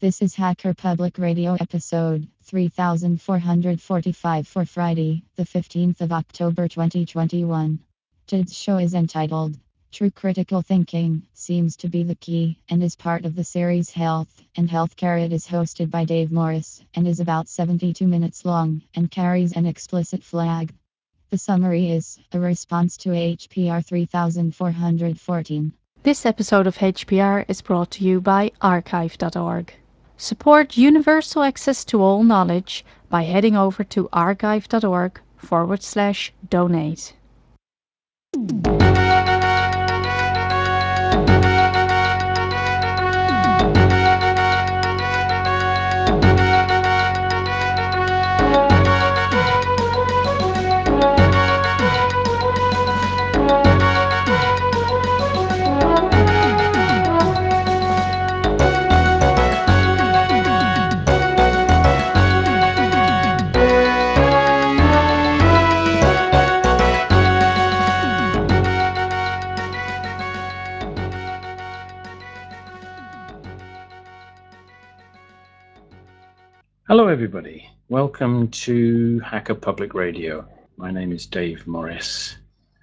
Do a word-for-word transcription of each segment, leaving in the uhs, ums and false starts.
This is Hacker Public Radio episode three thousand four hundred forty-five for Friday, the fifteenth of October twenty twenty-one. Today's show is entitled True Critical Thinking Seems to be the Key and is part of the series Health and Healthcare. It is hosted by Dave Morris and is about seventy-two minutes long and carries an explicit flag. The summary is a response to H P R three thousand four hundred fourteen. This episode of H P R is brought to you by archive dot org. Support universal access to all knowledge by heading over to archive dot org forward slash donate. Hello everybody, welcome to Hacker Public Radio. My name is Dave Morris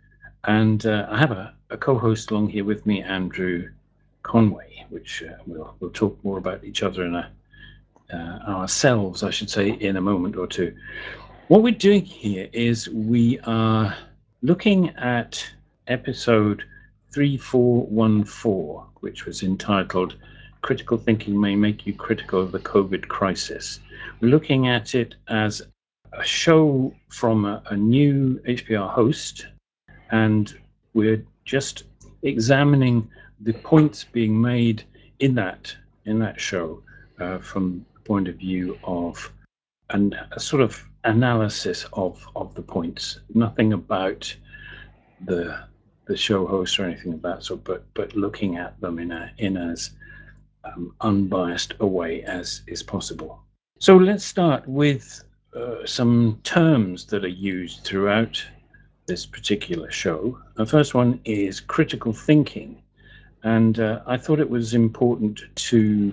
and uh, I have a, a co-host along here with me, Andrew Conway, which uh, we'll, we'll talk more about each other and uh, ourselves, I should say, in a moment or two. What we're doing here is we are looking at episode three four one four, which was entitled Critical Thinking May Make You Critical of the COVID Crisis. We're looking at it as a show from a, a new H P R host, and we're just examining the points being made in that in that show uh, from the point of view of an, a sort of analysis of, of the points. Nothing about the the show host or anything of that sort, but but looking at them in a in as um, unbiased a way as is possible. So let's start with uh, some terms that are used throughout this particular show. The first one is critical thinking, and uh, I thought it was important to,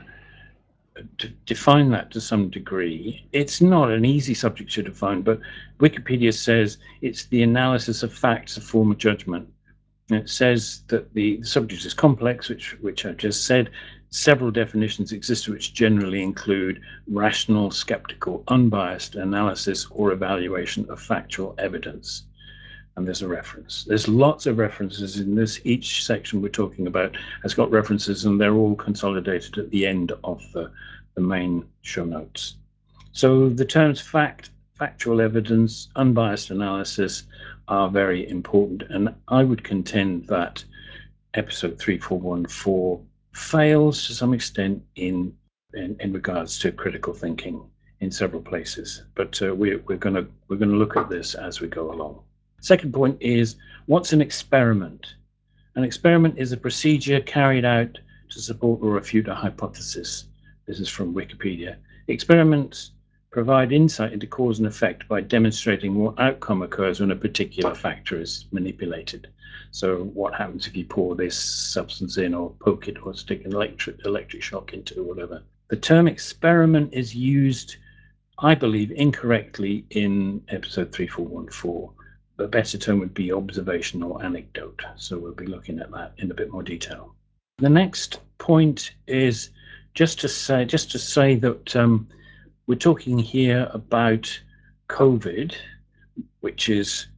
to define that to some degree. It's not an easy subject to define, but Wikipedia says it's the analysis of facts to form a judgment. And it says that the subject is complex, which which I just said. Several definitions exist which generally include rational, skeptical, unbiased analysis or evaluation of factual evidence. And there's a reference. There's lots of references in this. Each section we're talking about has got references, and they're all consolidated at the end of the, the main show notes. So the terms fact, factual evidence, unbiased analysis are very important, and I would contend that episode three four one four fails to some extent in in, in regards to critical thinking in several places. But uh, we're we're going to we're going to look at this as we go along. Second point is, what's an experiment? An experiment is a procedure carried out to support or refute a hypothesis. This is from Wikipedia. Experiments provide insight into cause and effect by demonstrating what outcome occurs when a particular factor is manipulated. So what happens if you pour this substance in, or poke it, or stick an electric electric shock into, or whatever. The term experiment is used, I believe, incorrectly in episode three four one four. The better term would be observation or anecdote. So we'll be looking at that in a bit more detail. The next point is just to say, just to say that um, we're talking here about COVID, which is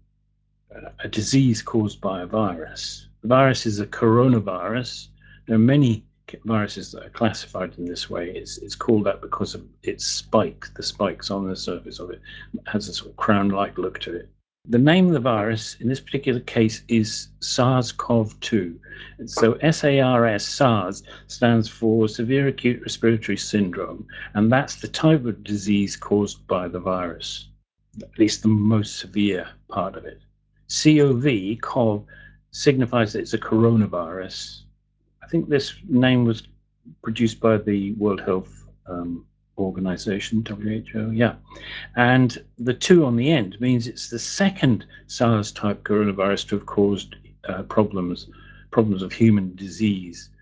a disease caused by a virus. The virus is a coronavirus. There are many viruses that are classified in this way. It's, it's called that because of its spike. The spikes on the surface of it has a sort of crown-like look to it. The name of the virus in this particular case is SARS CoV two. And so S A R S, SARS, stands for Severe Acute Respiratory Syndrome, and that's the type of disease caused by the virus, at least the most severe part of it. C O V, CoV, signifies that it's a coronavirus. I think this name was produced by the World Health um, Organization, W H O, yeah. And the two on the end means it's the second SARS-type coronavirus to have caused uh, problems, problems of human disease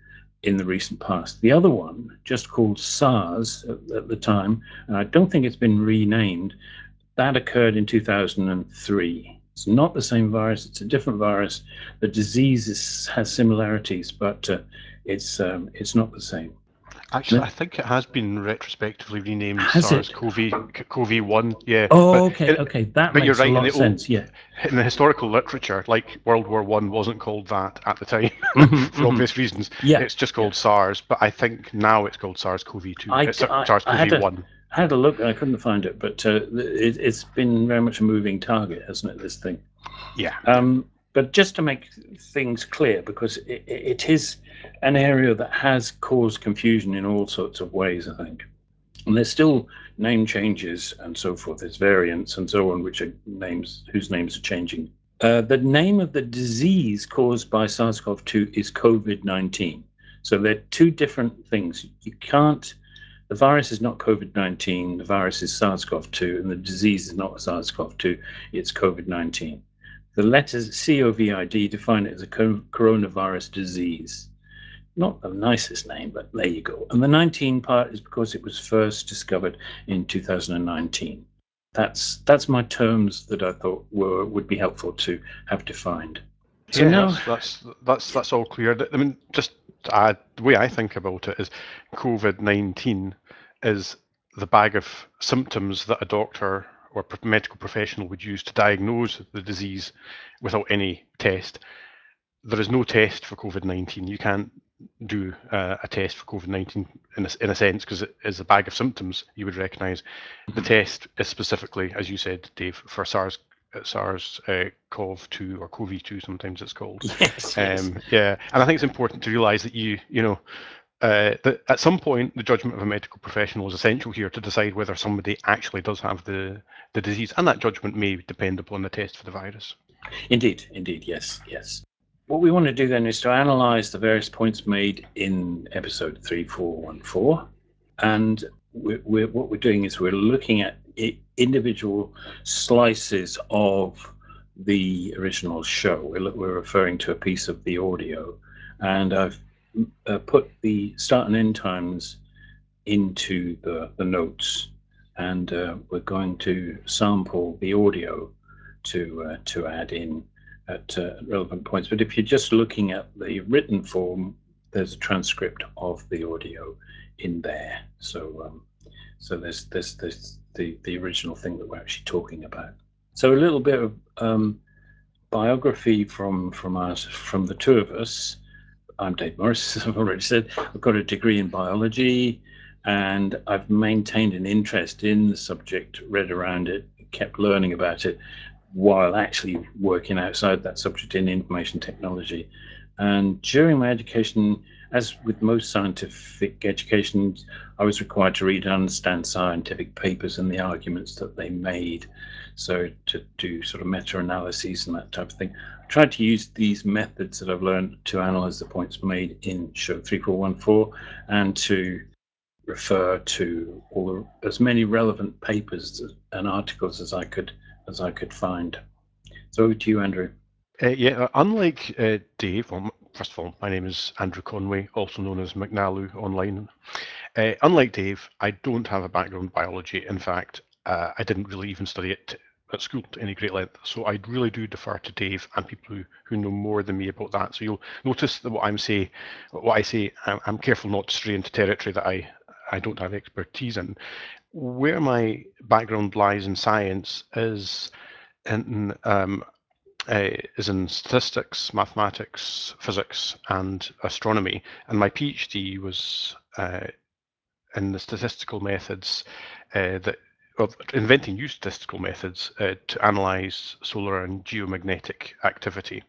in the recent past. The other one, just called SARS at, at the time, and I don't think it's been renamed, that occurred in two thousand three. It's not the same virus, it's a different virus. The disease is, has similarities, but uh, it's um, it's not the same. Actually, I think it has been retrospectively renamed Has it? SARS-CoV one. Yeah. Oh, but okay, it, okay, that but you're makes a right. lot In the of sense. Yeah. old, in the historical literature, like World War One wasn't called that at the time Mhm, for mhm. obvious reasons. Yeah, It's just called yeah. SARS. But I think now it's called SARS-CoV two. I, It's I, I had SARS-CoV a one. I had a look and I couldn't find it, but uh, it, it's been very much a moving target, hasn't it? This thing. Yeah. Um, but just to make things clear, because it, it is an area that has caused confusion in all sorts of ways, I think. And there's still name changes and so forth. There's variants and so on, which are names whose names are changing. Uh, the name of the disease caused by SARS CoV two is COVID nineteen. So they're two different things. You can't. The virus is not COVID nineteen. The virus is SARS CoV two, and the disease is not SARS CoV two. It's COVID nineteen. The letters COVID define it as a coronavirus disease. Not the nicest name, but there you go. And the nineteen part is because it was first discovered in two thousand nineteen. That's that's my terms that I thought were would be helpful to have defined. So yeah, now, that's that's that's that's all clear. I mean, just to add, the way I think about it is COVID nineteen is the bag of symptoms that a doctor or medical professional would use to diagnose the disease without any test. There is no test for COVID nineteen. You can't do uh, a test for COVID nineteen in a, in a sense because it is a bag of symptoms you would recognise. The test is specifically, as you said, Dave, for SARS SARS uh, CoV two or CoV two sometimes it's called. yes, yes. Um, yeah, and I think it's important to realise that you you know uh, that at some point the judgment of a medical professional is essential here to decide whether somebody actually does have the the disease, and that judgment may depend upon the test for the virus. Indeed, indeed, yes, yes. What we want to do then is to analyse the various points made in episode three four one four, and we're, we're, what we're doing is we're looking at individual slices of the original show. We're, we're referring to a piece of the audio, and I've uh, put the start and end times into the, the notes, and uh, we're going to sample the audio to uh, to add in at uh, relevant points. But if you're just looking at the written form, there's a transcript of the audio in there. So um, so there's there's there's the the original thing that we're actually talking about. So a little bit of um, biography from from us from the two of us. I'm Dave Morris, as I've already said. I've got a degree in biology, and I've maintained an interest in the subject, read around it, kept learning about it, while actually working outside that subject in information technology. And during my education, as with most scientific education, I was required to read and understand scientific papers and the arguments that they made. So to do sort of meta-analyses and that type of thing. I tried to use these methods that I've learned to analyze the points made in show three four one four and to refer to all the, as many relevant papers and articles as I could as I could find. So over to you, Andrew. Uh, yeah, uh, unlike uh, Dave, well, first of all, my name is Andrew Conway, also known as McNaloo online. Uh, unlike Dave, I don't have a background in biology. In fact, uh, I didn't really even study it at school to any great length. So I really do defer to Dave and people who, who know more than me about that. So you'll notice that what I'm say, what I say, I'm, I'm careful not to stray into territory that I I don't have expertise in. Where my background lies in science is in um, uh, is in statistics, mathematics, physics, and astronomy. And my PhD was uh, in the statistical methods uh, that, well, inventing new statistical methods uh, to analyze solar and geomagnetic activity.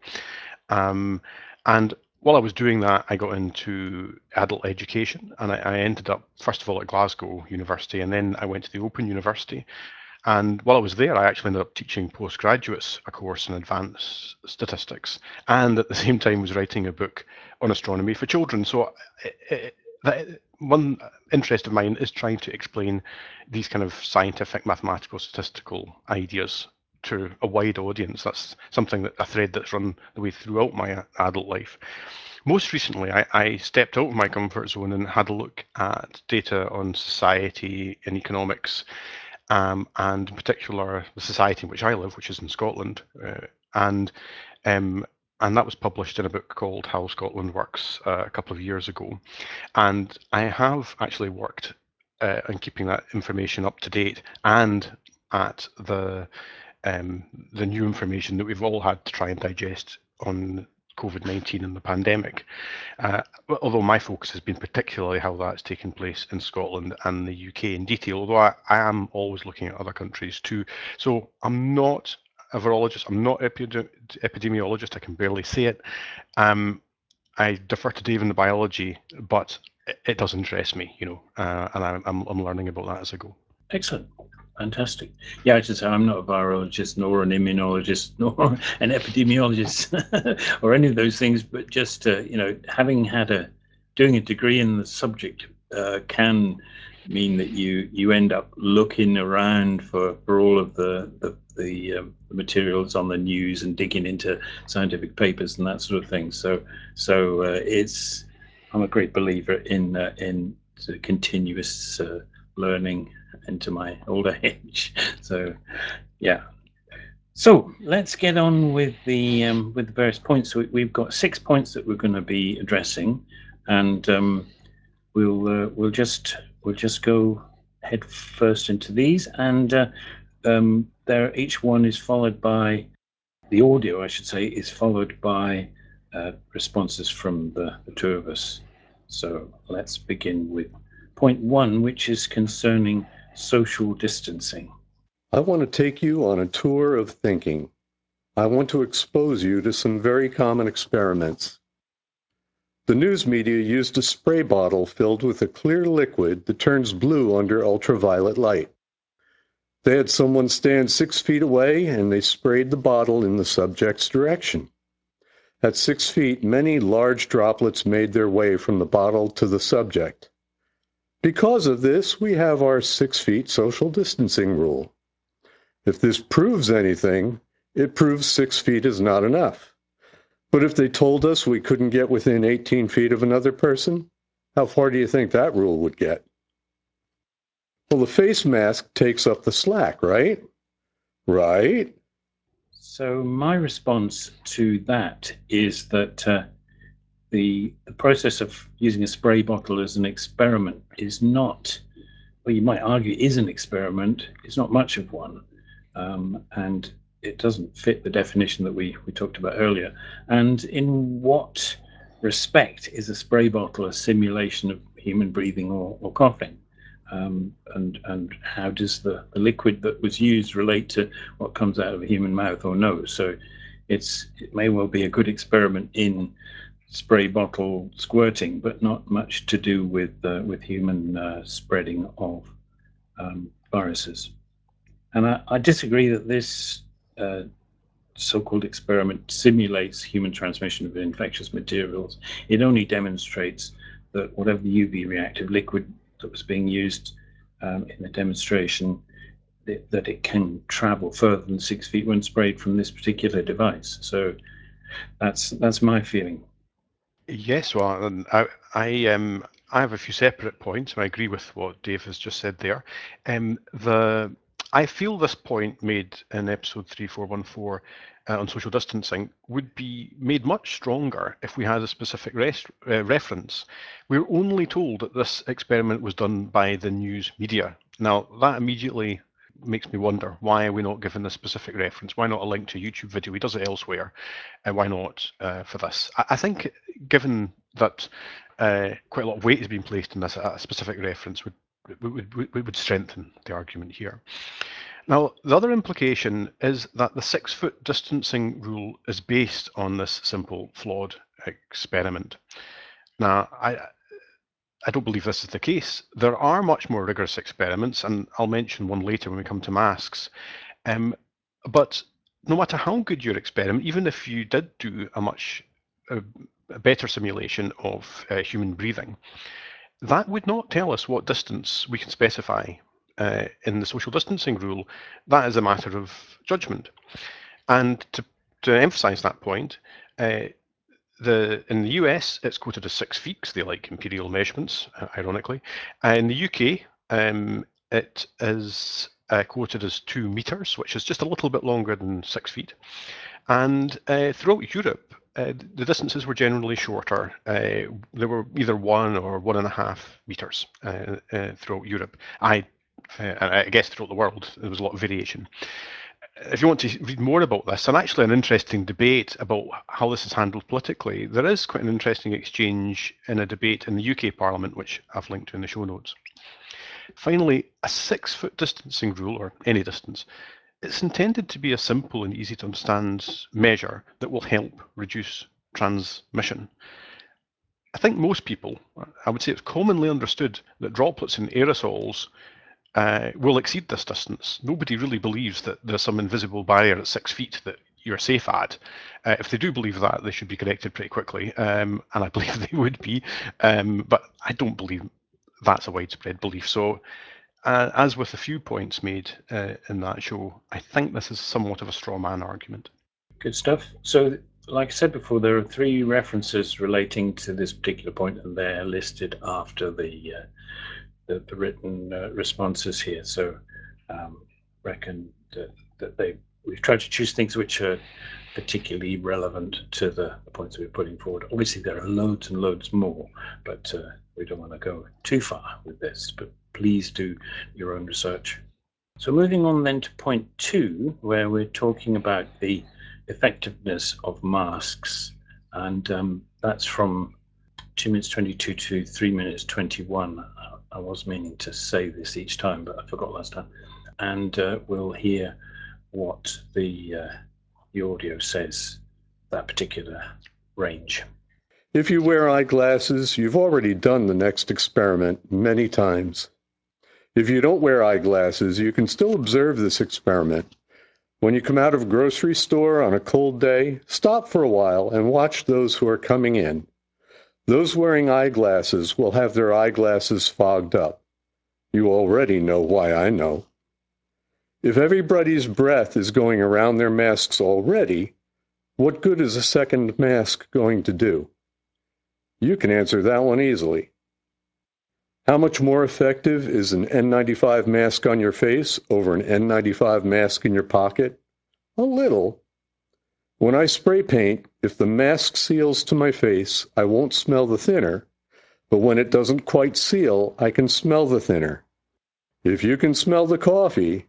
Um, and while I was doing that, I got into adult education, and I, I ended up, first of all, at Glasgow University, and then I went to the Open University. And while I was there, I actually ended up teaching postgraduates a course in advanced statistics, and at the same time was writing a book on astronomy for children. So it, it, that, one interest of mine is trying to explain these kind of scientific, mathematical, statistical ideas to a wide audience. That's something that a thread that's run the way throughout my adult life. Most recently, I, I stepped out of my comfort zone and had a look at data on society and economics, um, and in particular the society in which I live, which is in Scotland, uh, and um, and that was published in a book called How Scotland Works uh, a couple of years ago. And I have actually worked uh, on keeping that information up to date and at the um, the new information that we've all had to try and digest on COVID nineteen and the pandemic. Uh, although my focus has been particularly how that's taken place in Scotland and the U K in detail, although I, I am always looking at other countries too. So I'm not a virologist, I'm not an epidemiologist, I can barely say it. Um, I defer to Dave in the biology, but it, it does interest me, you know, uh, and I, I'm, I'm learning about that as I go. Excellent. Fantastic. Yeah, I should say I'm not a virologist, nor an immunologist, nor an epidemiologist, or any of those things. But just uh, you know, having had a doing a degree in the subject uh, can mean that you you end up looking around for for all of the the, the, um, the materials on the news and digging into scientific papers and that sort of thing. So so uh, it's I'm a great believer in uh, in sort of continuous uh, learning into my older age. So, yeah. So let's get on with the um, with the various points. So we've got six points that we're going to be addressing, and um, we'll uh, we'll just we'll just go head first into these, and uh, um, there each one is followed by the audio, I should say, is followed by uh, responses from the, the two of us. So let's begin with point one, which is concerning social distancing. I want to take you on a tour of thinking. I want to expose you to some very common experiments. The news media used a spray bottle filled with a clear liquid that turns blue under ultraviolet light. They had someone stand six feet away and they sprayed the bottle in the subject's direction. At six feet, many large droplets made their way from the bottle to the subject. Because of this, we have our six feet social distancing rule. If this proves anything, it proves six feet is not enough. But if they told us we couldn't get within eighteen feet of another person, how far do you think that rule would get? Well, the face mask takes up the slack, right? Right? So my response to that is that uh, the, the process of using a spray bottle as an experiment is not, well, you might argue is an experiment. It's not much of one. Um, and it doesn't fit the definition that we, we talked about earlier. And in what respect is a spray bottle a simulation of human breathing or, or coughing? Um, and and how does the, the liquid that was used relate to what comes out of a human mouth or nose? So it's it may well be a good experiment in spray bottle squirting, but not much to do with uh, with human uh, spreading of um, viruses. And I, I disagree that this uh, so-called experiment simulates human transmission of infectious materials. It only demonstrates that whatever the U V reactive liquid that was being used um, in the demonstration, that, that it can travel further than six feet when sprayed from this particular device. So that's that's my feeling. Yes, well, I, I um I have a few separate points. I agree with what Dave has just said there. Um, the I feel this point made in episode three four one four uh, on social distancing would be made much stronger if we had a specific res- uh, reference. We're only told that this experiment was done by the news media. Now that immediately makes me wonder, why are we not given a specific reference? Why not a link to a YouTube video? He does it elsewhere. And why not uh, for this? I, I think, given that uh, quite a lot of weight has been placed in this, a specific reference would would, would, would strengthen the argument here. Now, the other implication is that the six-foot distancing rule is based on this simple, flawed experiment. Now, I, I don't believe this is the case. There are much more rigorous experiments, and I'll mention one later when we come to masks. Um, but no matter how good your experiment, even if you did do a much uh, a better simulation of uh, human breathing, that would not tell us what distance we can specify uh, in the social distancing rule, that is a matter of judgment. And to, to emphasise that point, uh, the in the U S it's quoted as six feet because they like imperial measurements, uh, ironically. Uh, in the U K, um, it is uh, quoted as two metres, which is just a little bit longer than six feet. And uh, throughout Europe, uh, the distances were generally shorter. Uh, they were either one or one and a half metres uh, uh, throughout Europe. I, uh, I guess throughout the world, there was a lot of variation. If you want to read more about this, and actually an interesting debate about how this is handled politically, there is quite an interesting exchange in a debate in the U K Parliament, which I've linked to in the show notes. Finally, a six-foot distancing rule, or any distance, it's intended to be a simple and easy to understand measure that will help reduce transmission. I think most people, I would say it's commonly understood that droplets in aerosols uh, will exceed this distance. Nobody really believes that there's some invisible barrier at six feet that you're safe at. Uh, if they do believe that, they should be corrected pretty quickly, um, and I believe they would be, um, but I don't believe that's a widespread belief. So uh, as with a few points made uh, in that show, I think this is somewhat of a straw man argument. Good stuff. So, like I said before, there are three references relating to this particular point, and they're listed after the uh, the, the written uh, responses here. So, um, reckon that, that they we've tried to choose things which are particularly relevant to the, the points that we're putting forward. Obviously, there are loads and loads more, but uh, we don't want to go too far with this. But please do your own research. So, moving on then to point two, where we're talking about the effectiveness of masks, and um, that's from two minutes twenty-two to three minutes twenty-one. I was meaning to say this each time, but I forgot last time. And uh, we'll hear what the uh, the audio says, that particular range. If you wear eyeglasses, you've already done the next experiment many times. If you don't wear eyeglasses, you can still observe this experiment. When you come out of a grocery store on a cold day, stop for a while and watch those who are coming in. Those wearing eyeglasses will have their eyeglasses fogged up. You already know why I know. If everybody's breath is going around their masks already, what good is a second mask going to do? You can answer that one easily. How much more effective is an N ninety-five mask on your face over an N ninety-five mask in your pocket? A little. When I spray paint, if the mask seals to my face, I won't smell the thinner, but when it doesn't quite seal, I can smell the thinner. If you can smell the coffee,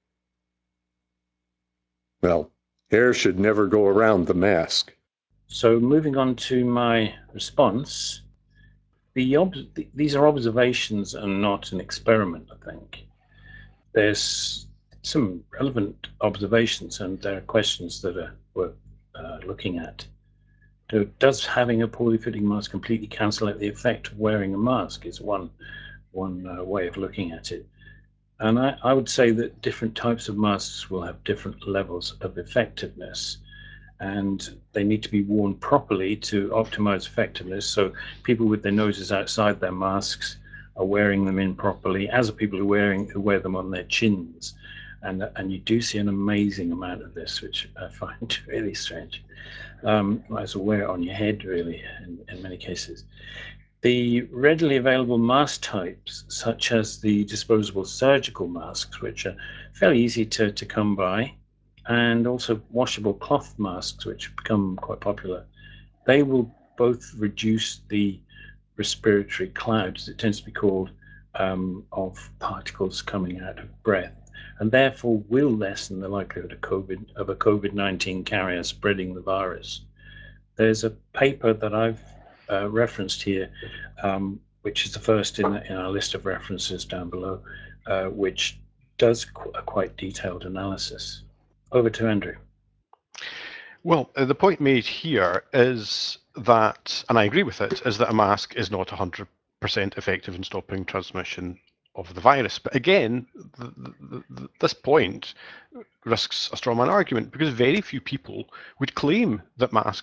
well, air should never go around the mask. So moving on to my response, the ob- these are observations and not an experiment, I think. There's some relevant observations, and there are questions that are worth uh, looking at. So does having a poorly fitting mask completely cancel out the effect of wearing a mask is one, one uh, way of looking at it. And I, I would say that different types of masks will have different levels of effectiveness, and they need to be worn properly to optimize effectiveness. So people with their noses outside their masks are wearing them in properly, as are people who wearing who wear them on their chins, and and you do see an amazing amount of this, which I find really strange. Um, might as well wear it on your head, really, in, in many cases. The readily available mask types, such as the disposable surgical masks, which are fairly easy to, to come by, and also washable cloth masks, which have become quite popular, they will both reduce the respiratory cloud, as it tends to be called, um, of particles coming out of breath, and therefore will lessen the likelihood of COVID of a COVID nineteen carrier spreading the virus. There's a paper that I've uh, referenced here, um, which is the first in, in our list of references down below, uh, which does qu- a quite detailed analysis. Over to Andrew. Well, uh, the point made here is that, and I agree with it, is that a mask is not one hundred percent effective in stopping transmission of the virus. But again, the, the, the, this point risks a strawman argument because very few people would claim that masks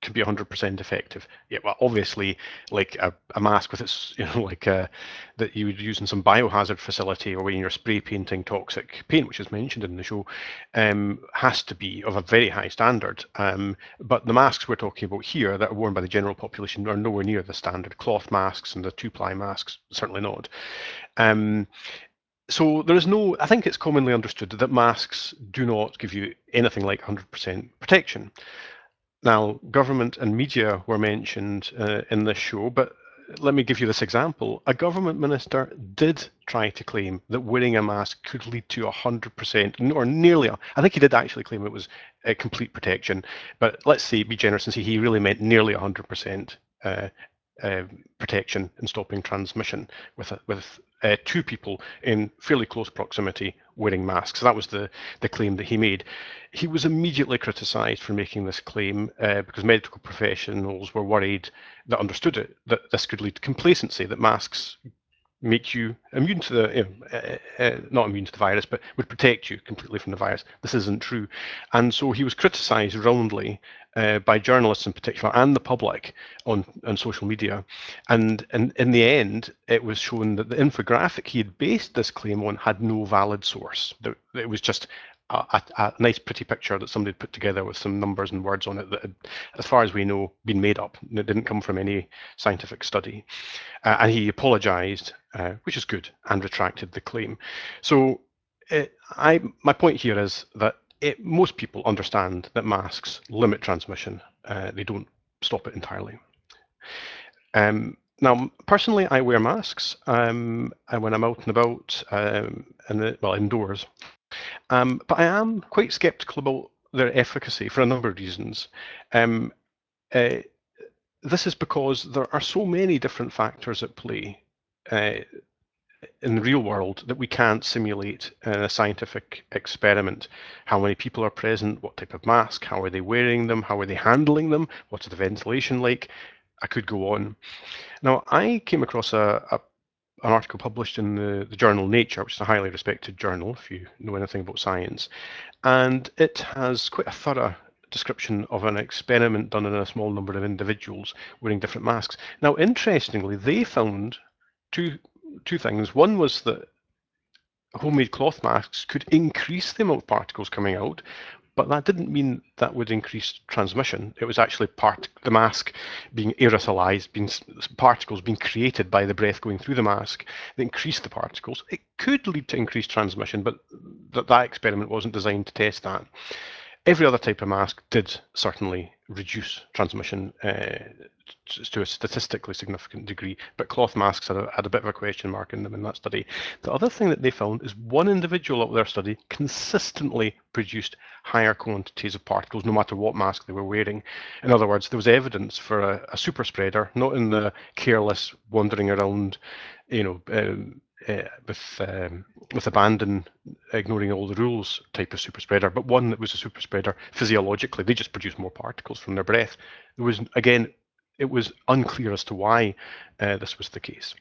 can be one hundred percent effective. Yeah, well, obviously, like a, a mask with its, you know, like a, that you would use in some biohazard facility or when you're spray painting toxic paint, which is mentioned in the show, um, has to be of a very high standard. Um, but the masks we're talking about here that are worn by the general population are nowhere near the standard. Cloth masks and the two-ply masks, certainly not. Um, so there is no, I think it's commonly understood that masks do not give you anything like one hundred percent protection. Now, government and media were mentioned uh, in this show, but let me give you this example. A government minister did try to claim that wearing a mask could lead to one hundred percent, or nearly, I think he did actually claim it was a complete protection, but let's say, be generous and say he really meant nearly one hundred percent uh, uh, protection in stopping transmission with, a, with uh, two people in fairly close proximity wearing masks. That was the, the claim that he made. He was immediately criticised for making this claim uh, because medical professionals were worried that understood it, that this could lead to complacency, that masks make you immune to the, you know, uh, uh, not immune to the virus, but would protect you completely from the virus. This isn't true. And so he was criticised roundly uh, by journalists in particular and the public on, on social media. And, and in the end, it was shown that the infographic he had based this claim on had no valid source. It was just a, a, a nice pretty picture that somebody had put together with some numbers and words on it that had, as far as we know, been made up. It didn't come from any scientific study. Uh, and he apologised, uh, which is good, and retracted the claim. So it, I, my point here is that it, most people understand that masks limit transmission. Uh, they don't stop it entirely. Um, now, personally, I wear masks um, when I'm out and about, um, in the, well, indoors. Um, but I am quite sceptical about their efficacy for a number of reasons. Um, uh, this is because there are so many different factors at play uh, in the real world that we can't simulate in a scientific experiment. How many people are present, what type of mask, how are they wearing them, how are they handling them, what's the ventilation like? I could go on. Now, I came across a, a an article published in the, the journal Nature, which is a highly respected journal if you know anything about science, and it has quite a thorough description of an experiment done in a small number of individuals wearing different masks. Now, interestingly, they found two two things. One was that homemade cloth masks could increase the amount of particles coming out, but that didn't mean that would increase transmission. It was actually part the mask being aerosolized, being particles being created by the breath going through the mask that increased the particles. It could lead to increased transmission, but that that experiment wasn't designed to test that. Every other type of mask did certainly reduce transmission uh, to a statistically significant degree, but cloth masks had a, had a bit of a question mark in them in that study. The other thing that they found is one individual of their study consistently produced higher quantities of particles no matter what mask they were wearing. In other words, there was evidence for a, a super spreader, not in the careless wandering around, you know, um, uh, with um, with abandon, ignoring all the rules type of super spreader, but one that was a super spreader physiologically. They just produced more particles from their breath. There was, again, it was unclear as to why uh, this was the case.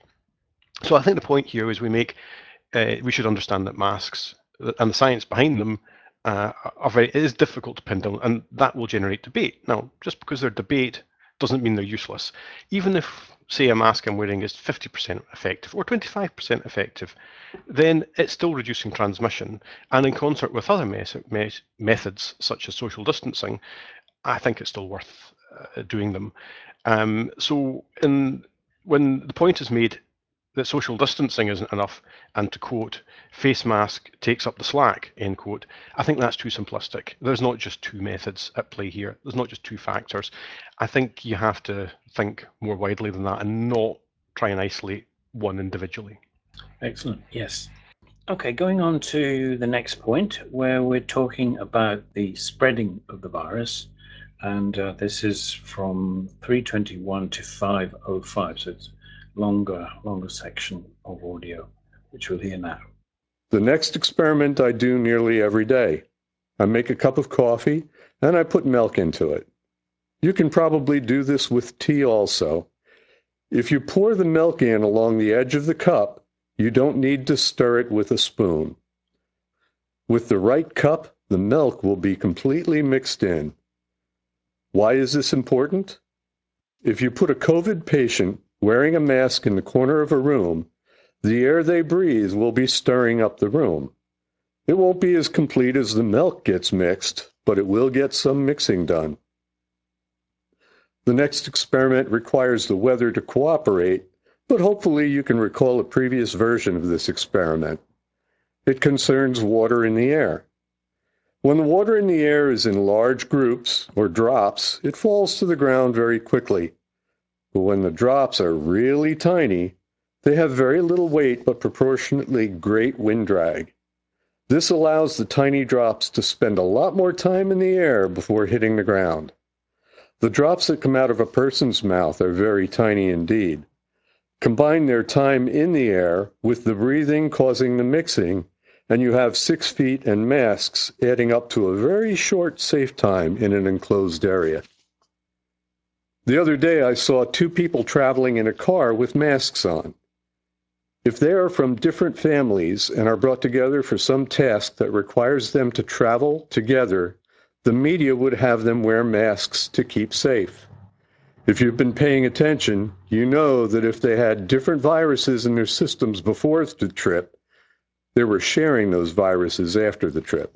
So I think the point here is we make, uh, we should understand that masks and the science behind them uh, are very, it is difficult to pin down, and that will generate debate. Now, just because they're debate doesn't mean they're useless. Even if, say, a mask I'm wearing is fifty percent effective or twenty-five percent effective, then it's still reducing transmission. And in concert with other mes mes methods, such as social distancing, I think it's still worth uh, doing them. Um, so in, when the point is made that social distancing isn't enough, and to quote, face mask takes up the slack, end quote, I think that's too simplistic. There's not just two methods at play here. There's not just two factors. I think you have to think more widely than that and not try and isolate one individually. Excellent, yes. Okay, going on to the next point where we're talking about the spreading of the virus. And uh, this is from three twenty-one to five oh five, so it's longer, longer section of audio, which we'll hear now. The next experiment I do nearly every day. I make a cup of coffee and I put milk into it. You can probably do this with tea also. If you pour the milk in along the edge of the cup, you don't need to stir it with a spoon. With the right cup, the milk will be completely mixed in. Why is this important? If you put a COVID patient wearing a mask in the corner of a room, the air they breathe will be stirring up the room. It won't be as complete as the milk gets mixed, but it will get some mixing done. The next experiment requires the weather to cooperate, but hopefully you can recall a previous version of this experiment. It concerns water in the air. When the water in the air is in large groups or drops, it falls to the ground very quickly. But when the drops are really tiny, they have very little weight but proportionately great wind drag. This allows the tiny drops to spend a lot more time in the air before hitting the ground. The drops that come out of a person's mouth are very tiny indeed. Combine their time in the air with the breathing causing the mixing, and you have six feet and masks adding up to a very short safe time in an enclosed area. The other day I saw two people traveling in a car with masks on. If they are from different families and are brought together for some task that requires them to travel together, the media would have them wear masks to keep safe. If you've been paying attention, you know that if they had different viruses in their systems before the trip, they were sharing those viruses after the trip.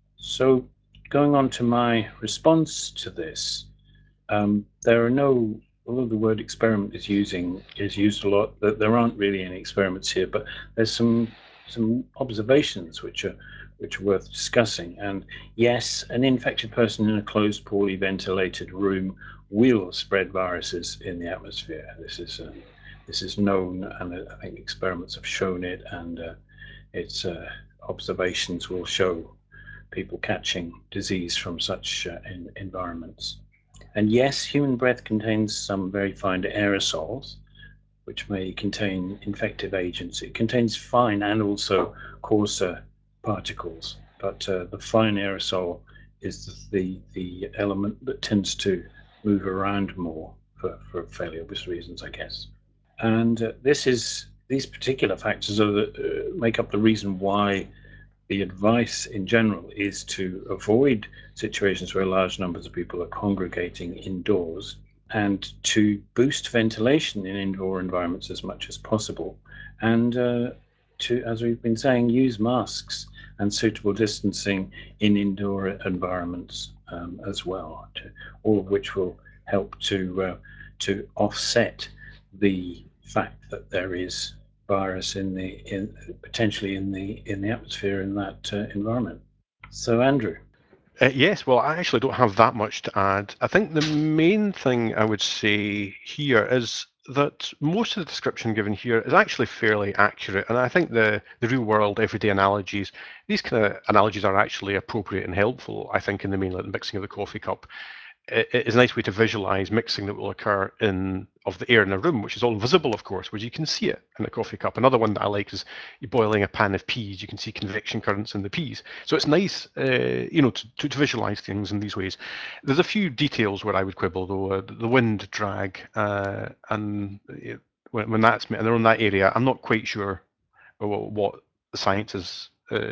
So going on to my response to this, um, there are no, although the word experiment is using is used a lot, that there aren't really any experiments here, but there's some some observations which are which are worth discussing. And yes, an infected person in a closed, poorly ventilated room will spread viruses in the atmosphere. This is uh, this is known, and I think experiments have shown it, and uh, its uh, observations will show people catching disease from such uh, in, environments. And yes, human breath contains some very fine aerosols, which may contain infective agents. It contains fine and also coarser particles, but uh, the fine aerosol is the, the element that tends to move around more for, for fairly obvious reasons, I guess. And uh, this is these particular factors are the, uh, make up the reason why the advice in general is to avoid situations where large numbers of people are congregating indoors, and to boost ventilation in indoor environments as much as possible, and uh, to, as we've been saying, use masks and suitable distancing in indoor environments um, as well, to, all of which will help to uh, to offset the fact that there is virus in the in potentially in the in the atmosphere in that uh, environment. So, Andrew. Uh, yes, well, I actually don't have that much to add. I think the main thing I would say here is that most of the description given here is actually fairly accurate, and I think the, the real world everyday analogies, these kind of analogies are actually appropriate and helpful, I think, in the main, like the mixing of the coffee cup. It, it is a nice way to visualize mixing that will occur in of the air in a room, which is all visible, of course, where you can see it in the coffee cup. Another one that I like is you boiling a pan of peas. You can see convection currents in the peas. So it's nice, uh, you know, to, to, to visualize things in these ways. There's a few details where I would quibble, though. Uh, the wind drag, uh, and it, when, when that's and they're in that area, I'm not quite sure what, what the science is. Uh,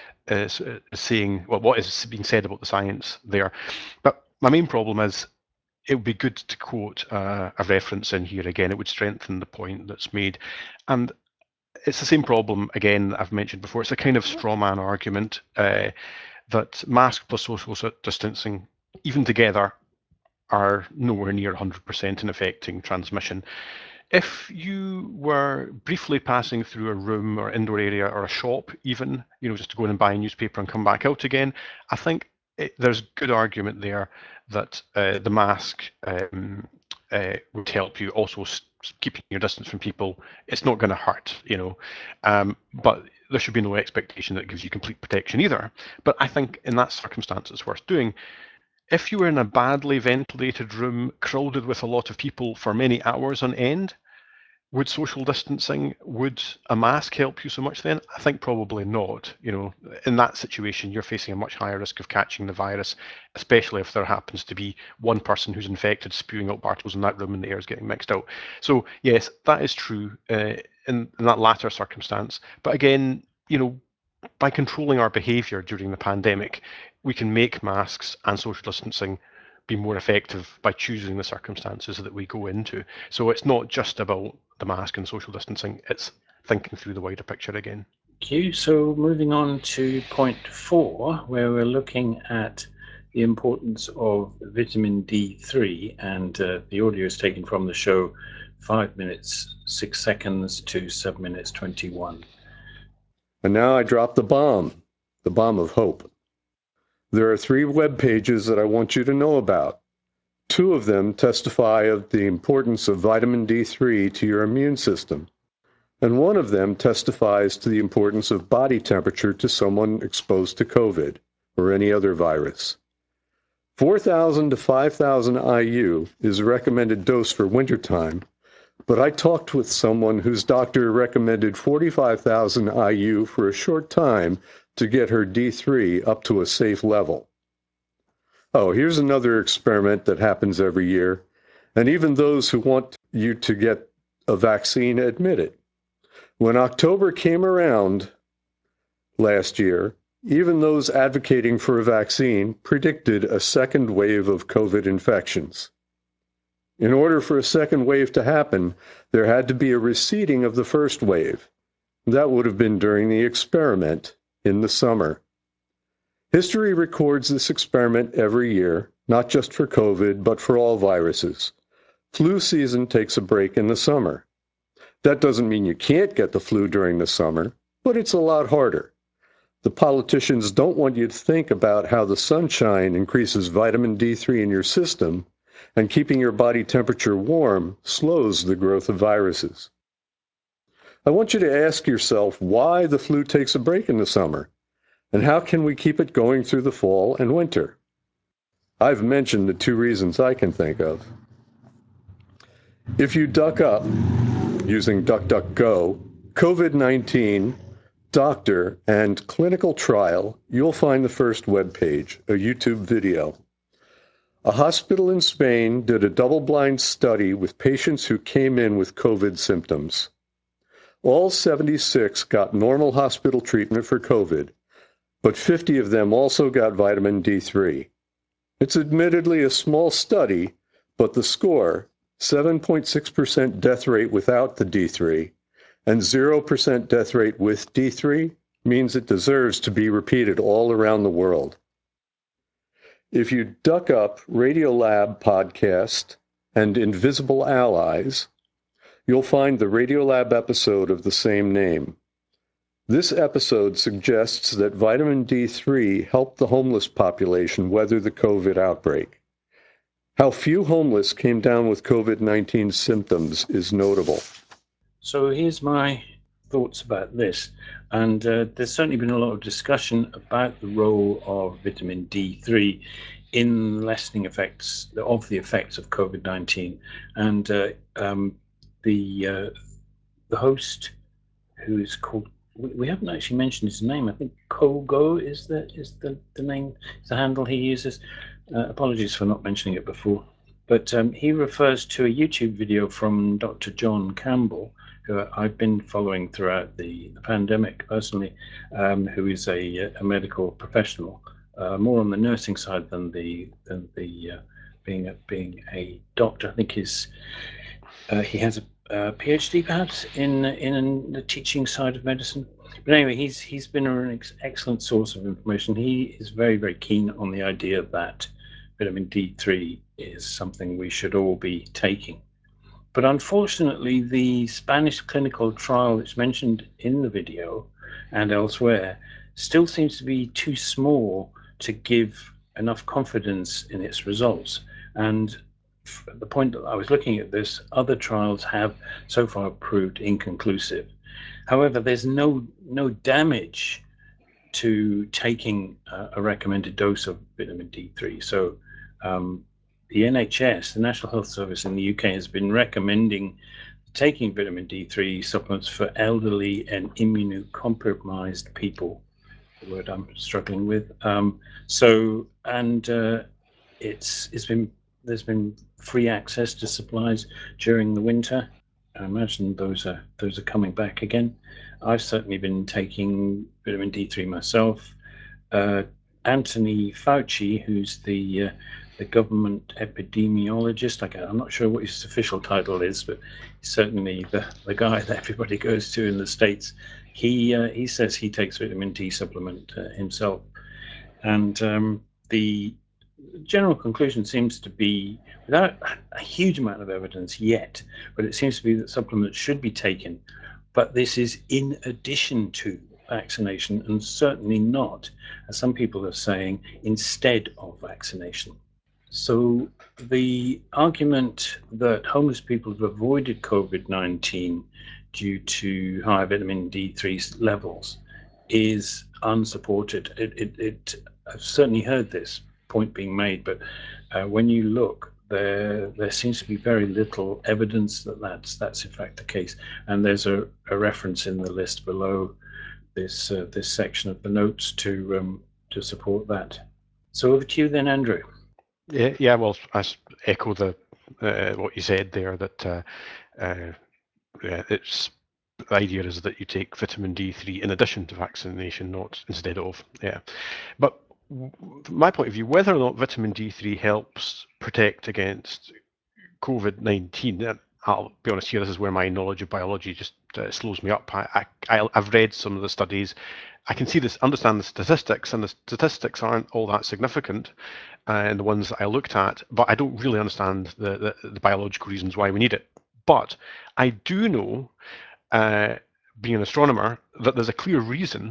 is, is saying, well, what is being said about the science there. But my main problem is it would be good to quote uh, a reference in here again. It would strengthen the point that's made. And it's the same problem, again, that I've mentioned before. It's a kind of straw man argument uh, that mask plus social distancing, even together, are nowhere near one hundred percent in affecting transmission. If you were briefly passing through a room or indoor area or a shop, even, you know, just to go in and buy a newspaper and come back out again, I think it, there's good argument there that uh, the mask um, uh, would help you. Also, keeping your distance from people, it's not going to hurt, you know, um, but there should be no expectation that it gives you complete protection either. But I think in that circumstance, it's worth doing. If you were in a badly ventilated room crowded with a lot of people for many hours on end, would social distancing, would a mask help you so much then? I think probably not. You know, in that situation, you're facing a much higher risk of catching the virus, especially if there happens to be one person who's infected spewing out particles in that room and the air is getting mixed out. So yes, that is true uh, in, in that latter circumstance. But again, you know, by controlling our behaviour during the pandemic, we can make masks and social distancing be more effective by choosing the circumstances that we go into. So it's not just about the mask and social distancing, it's thinking through the wider picture again. Thank you. So moving on to point four, where we're looking at the importance of vitamin D three, and uh, the audio is taken from the show five minutes, six seconds to seven minutes, twenty-one. And now I drop the bomb, the bomb of hope. There are three web pages that I want you to know about. Two of them testify of the importance of vitamin D three to your immune system, and one of them testifies to the importance of body temperature to someone exposed to COVID or any other virus. four thousand to five thousand I U is a recommended dose for wintertime, but I talked with someone whose doctor recommended forty-five thousand I U for a short time to get her D three up to a safe level. Oh, here's another experiment that happens every year, and even those who want you to get a vaccine admit it. When October came around last year, even those advocating for a vaccine predicted a second wave of COVID infections. In order for a second wave to happen, there had to be a receding of the first wave. That would have been during the experiment in the summer. History records this experiment every year, not just for COVID, but for all viruses. Flu season takes a break in the summer. That doesn't mean you can't get the flu during the summer, but it's a lot harder. The politicians don't want you to think about how the sunshine increases vitamin D three in your system, and keeping your body temperature warm slows the growth of viruses. I want you to ask yourself why the flu takes a break in the summer, and how can we keep it going through the fall and winter? I've mentioned the two reasons I can think of. If you duck up using DuckDuckGo, COVID nineteen, doctor, and clinical trial, you'll find the first web page, a YouTube video. A hospital in Spain did a double-blind study with patients who came in with COVID symptoms. All seventy-six got normal hospital treatment for COVID, but fifty of them also got vitamin D three. It's admittedly a small study, but the score, seven point six percent death rate without the D three and zero percent death rate with D three, means it deserves to be repeated all around the world. If you duck up Radiolab podcast and Invisible Allies, you'll find the Radiolab episode of the same name. This episode suggests that vitamin D three helped the homeless population weather the COVID outbreak. How few homeless came down with COVID nineteen symptoms is notable. So here's my thoughts about this. And uh, there's certainly been a lot of discussion about the role of vitamin D three in lessening effects of the effects of COVID nineteen. And uh, um, the uh, the host, who is called, we haven't actually mentioned his name. I think Kogo is the is the, the name, the handle he uses. Uh, apologies for not mentioning it before. But um, he refers to a YouTube video from Doctor John Campbell, who I've been following throughout the, the pandemic personally, um, who is a, a medical professional, uh, more on the nursing side than the than the uh, being a, being a doctor. I think his uh, he has a, a PhD perhaps in in the teaching side of medicine. But anyway, he's he's been an ex- excellent source of information. He is very very keen on the idea that vitamin D three is something we should all be taking. But unfortunately, the Spanish clinical trial that's mentioned in the video and elsewhere still seems to be too small to give enough confidence in its results. And at the point that I was looking at this, other trials have so far proved inconclusive. However, there's no no damage to taking a, a recommended dose of vitamin D three. So um, the N H S, the National Health Service in the U K, has been recommending taking vitamin D three supplements for elderly and immunocompromised people, the word I'm struggling with. Um, so, and uh, it's it's been there's been free access to supplies during the winter. I imagine those are those are coming back again. I've certainly been taking vitamin D three myself. Uh, Anthony Fauci, who's the uh, the government epidemiologist. Like, I'm not sure what his official title is, but certainly the, the guy that everybody goes to in the States. He uh, he says he takes vitamin D supplement uh, himself, and um, the general conclusion seems to be, without a huge amount of evidence yet, but it seems to be that supplements should be taken, but this is in addition to vaccination, and certainly not, as some people are saying, instead of vaccination. So the argument that homeless people have avoided COVID nineteen due to high vitamin D three levels is unsupported. It, it, it, I've certainly heard this point being made, but uh, when you look, there there seems to be very little evidence that that's, that's in fact the case. And there's a, a reference in the list below this uh, this section of the notes to um, to support that. So over to you then, Andrew. Yeah, yeah. Well, I echo the uh, what you said there. That uh, uh, yeah, it's the idea is that you take vitamin D three in addition to vaccination, not instead of. Yeah, but from my point of view, whether or not vitamin D three helps protect against COVID nineteen, and I'll be honest here, this is where my knowledge of biology just uh, slows me up. I, I, I've read some of the studies. I can see this, understand the statistics, and the statistics aren't all that significant uh, in the ones that I looked at, but I don't really understand the, the, the biological reasons why we need it. But I do know, uh, being an astronomer, that there's a clear reason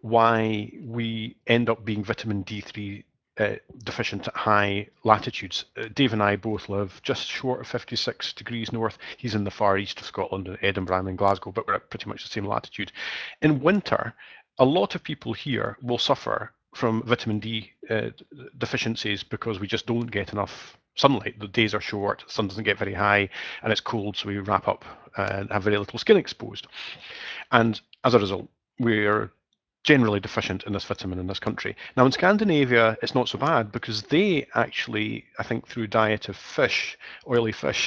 why we end up being vitamin D three uh, deficient at high latitudes. Uh, Dave and I both live just short of fifty-six degrees north. He's in the far east of Scotland, in Edinburgh, I'm in Glasgow, but we're at pretty much the same latitude. In winter, a lot of people here will suffer from vitamin D uh, deficiencies because we just don't get enough sunlight. The days are short, the sun doesn't get very high, and it's cold, so we wrap up and have very little skin exposed. And as a result, we're generally deficient in this vitamin in this country. Now in Scandinavia, it's not so bad because they actually, I think through diet of fish, oily fish,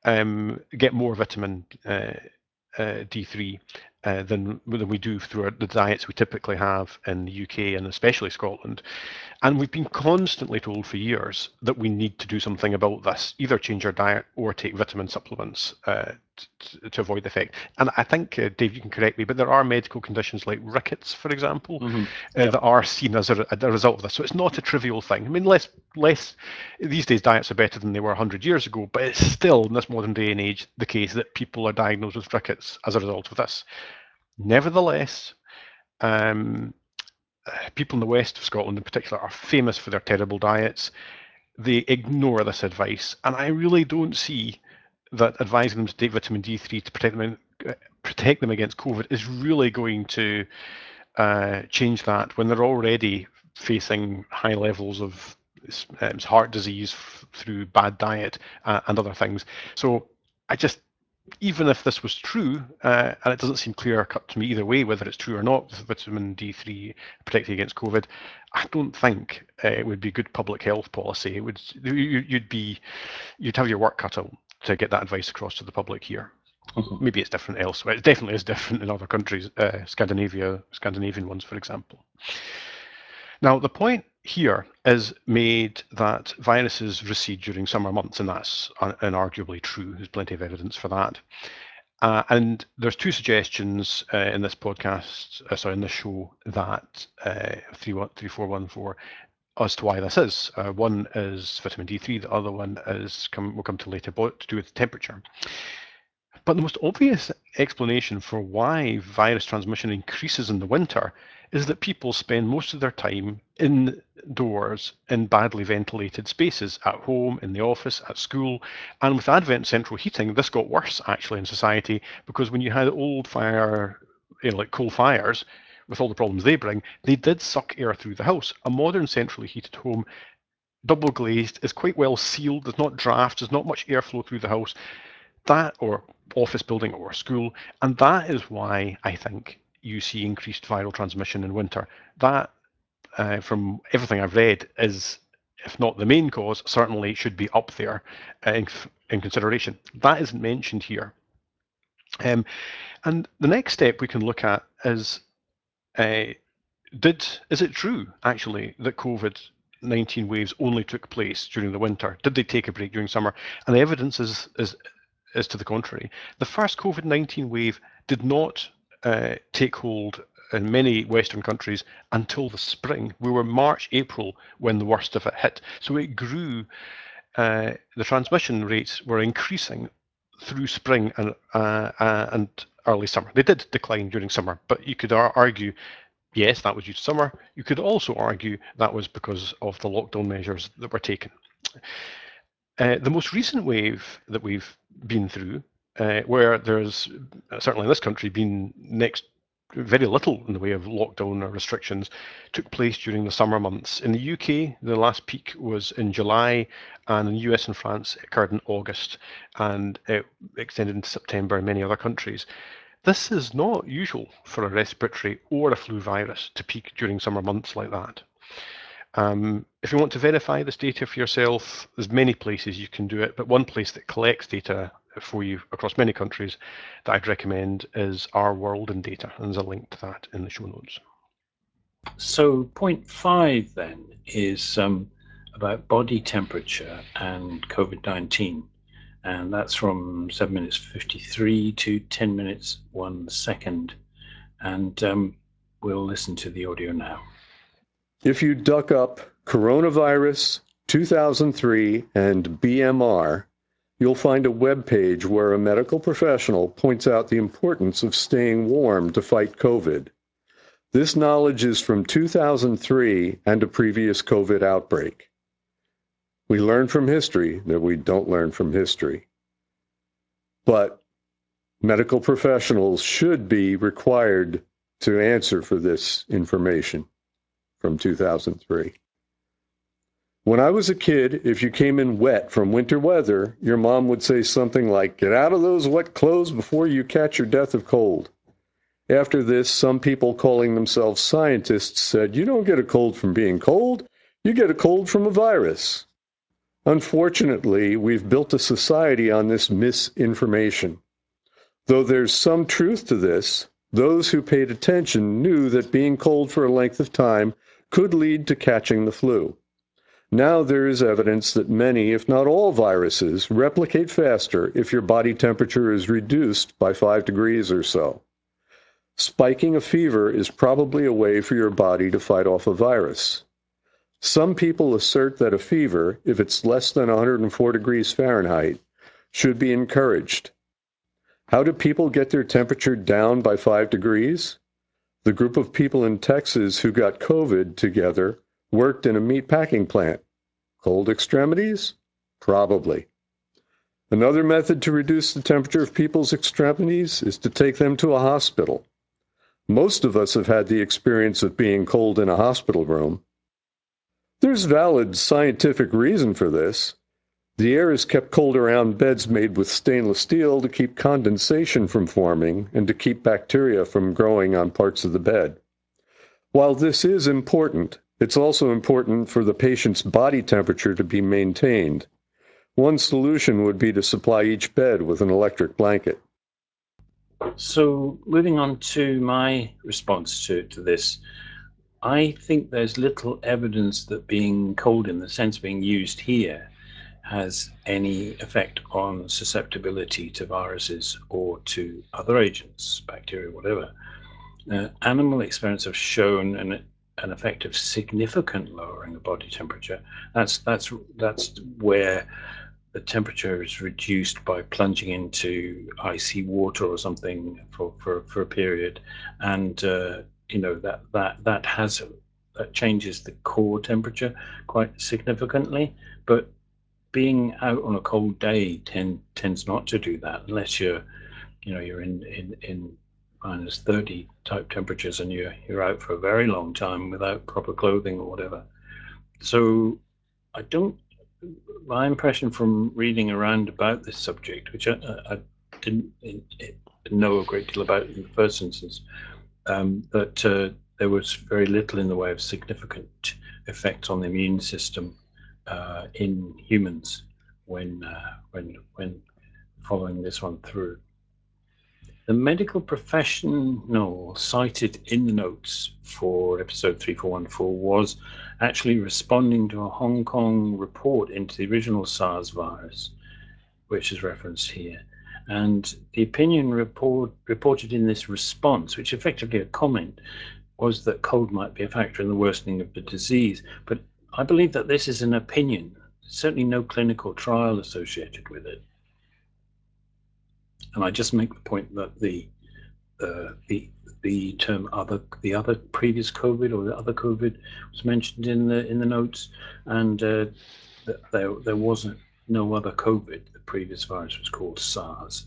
um, get more vitamin uh, uh, D three uh, than, than we do through the diets we typically have in the U K and especially Scotland. And we've been constantly told for years that we need to do something about this, either change our diet or take vitamin supplements uh, to, to avoid the effect. And I think, uh, Dave, you can correct me, but there are medical conditions like rickets, for example, Mm-hmm. uh, Yep. that are seen as a, a result of this. So it's not a trivial thing. I mean, less, less these days diets are better than they were one hundred years ago, but it's still in this modern day and age the case that people are diagnosed with rickets as a result of this. Nevertheless, um, people in the west of Scotland in particular are famous for their terrible diets. They ignore this advice, and I really don't see that advising them to take vitamin D three to protect them, uh, protect them against COVID is really going to uh, change that when they're already facing high levels of um, heart disease f- through bad diet uh, and other things. So I just, even if this was true, uh, and it doesn't seem clear cut to me either way whether it's true or not, vitamin D three protecting against COVID, I don't think uh, it would be good public health policy. It would, you'd be, you'd have your work cut out to get that advice across to the public here. Mm-hmm. Maybe it's different elsewhere. It definitely is different in other countries, uh, Scandinavia, Scandinavian ones, for example. Now, the point here is made that viruses recede during summer months, and that's inarguably true. There's plenty of evidence for that. Uh, and there's two suggestions uh, in this podcast, uh, sorry, in this show, that uh, three four one four as to why this is. Uh, one is vitamin D three, the other one is, come, we'll come to later, but to do with temperature. But the most obvious explanation for why virus transmission increases in the winter is that people spend most of their time indoors in badly ventilated spaces, at home, in the office, at school. And with advent central heating, this got worse actually in society, because when you had old fire, you know, like coal fires, with all the problems they bring, they did suck air through the house. A modern centrally heated home, double glazed, is quite well sealed, there's not drafts, there's not much airflow through the house. That, or office building or school, and that is why I think you see increased viral transmission in winter. That, uh, from everything I've read, is, if not the main cause, certainly should be up there uh, in, in consideration. That isn't mentioned here. Um, and the next step we can look at is, uh, did is it true actually that COVID nineteen waves only took place during the winter? Did they take a break during summer? And the evidence is is is to the contrary. The first COVID nineteen wave did not uh, take hold in many Western countries until the spring. We were March, April when the worst of it hit. So it grew. Uh, the transmission rates were increasing through spring and uh, uh, and early summer. They did decline during summer, but you could ar- argue, yes, that was due to summer. You could also argue that was because of the lockdown measures that were taken. Uh, the most recent wave that we've been through, uh, where there's certainly in this country been next very little in the way of lockdown or restrictions, took place during the summer months. In the U K, the last peak was in July, and in the U S and France, it occurred in August, and it extended into September in many other countries. This is not usual for a respiratory or a flu virus to peak during summer months like that. Um, if you want to verify this data for yourself, there's many places you can do it, but one place that collects data for you across many countries that I'd recommend is Our World in Data, and there's a link to that in the show notes. So point five then is um, about body temperature and COVID nineteen, and that's from seven minutes fifty-three to ten minutes one second, and um, we'll listen to the audio now. If you duck up coronavirus two thousand three and B M R, you'll find a web page where a medical professional points out the importance of staying warm to fight COVID. This knowledge is from two thousand three and a previous COVID outbreak. We learn from history that we don't learn from history. But medical professionals should be required to answer for this information from two thousand three. When I was a kid, if you came in wet from winter weather, your mom would say something like, "Get out of those wet clothes before you catch your death of cold." After this, some people calling themselves scientists said, "You don't get a cold from being cold, you get a cold from a virus." Unfortunately, we've built a society on this misinformation. Though there's some truth to this, those who paid attention knew that being cold for a length of time could lead to catching the flu. Now there is evidence that many, if not all viruses, replicate faster if your body temperature is reduced by five degrees or so. Spiking a fever is probably a way for your body to fight off a virus. Some people assert that a fever, if it's less than one hundred four degrees Fahrenheit, should be encouraged. How do people get their temperature down by five degrees? The group of people in Texas who got COVID together worked in a meat packing plant. Cold extremities? Probably. Another method to reduce the temperature of people's extremities is to take them to a hospital. Most of us have had the experience of being cold in a hospital room. There's valid scientific reason for this. The air is kept cold around beds made with stainless steel to keep condensation from forming and to keep bacteria from growing on parts of the bed. While this is important, it's also important for the patient's body temperature to be maintained. One solution would be to supply each bed with an electric blanket. So moving on to my response to, to this, I think there's little evidence that being cold in the sense being used here has any effect on susceptibility to viruses or to other agents, bacteria, whatever. Uh, animal experiments have shown an, an effect of significant lowering of body temperature. That's that's that's where the temperature is reduced by plunging into icy water or something for, for, for a period, and uh, you know that that that has that changes the core temperature quite significantly. But being out on a cold day tend, tends not to do that unless you're, you know, you're in in, in minus thirty type temperatures and you're you're out for a very long time without proper clothing or whatever. So I don't. My impression from reading around about this subject, which I, I didn't know a great deal about in the first instance, um, that uh, there was very little in the way of significant effects on the immune system uh, in humans when uh, when when following this one through. The medical professional cited in the notes for episode three four one four was actually responding to a Hong Kong report into the original SARS virus, which is referenced here. And the opinion report reported in this response, which effectively a comment, was that cold might be a factor in the worsening of the disease. But I believe that this is an opinion, certainly no clinical trial associated with it. And I just make the point that the uh, the the term other the other previous COVID or the other COVID was mentioned in the in the notes, and uh, that there there wasn't no other COVID. The previous virus was called SARS.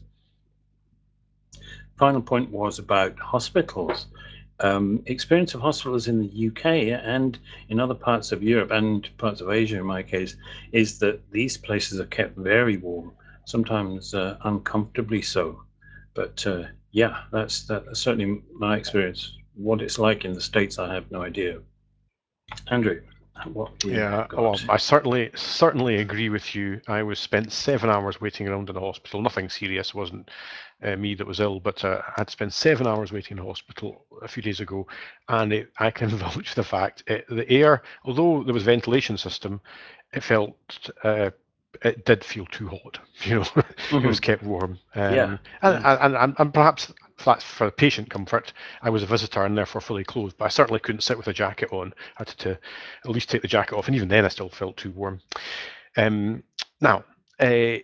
Final point was about hospitals. Um, experience of hospitals in the U K and in other parts of Europe and parts of Asia, in my case, is that these places are kept very warm, sometimes uh, uncomfortably so. But uh, yeah, that's that's certainly my experience. What it's like in the States, I have no idea. Andrew, what do you Yeah, got? well, I certainly certainly agree with you. I was spent seven hours waiting around in the hospital. Nothing serious, it wasn't uh, me that was ill, but uh, I'd spent seven hours waiting in the hospital a few days ago, and it, I can vouch for the fact it, the air, although there was a ventilation system, it felt uh, it did feel too hot. You know, Mm-hmm. It was kept warm. Um, yeah, and, yeah. and, and and perhaps that's for patient comfort. I was a visitor and therefore fully clothed, but I certainly couldn't sit with a jacket on. I had to at least take the jacket off, and even then I still felt too warm. Um, now, uh,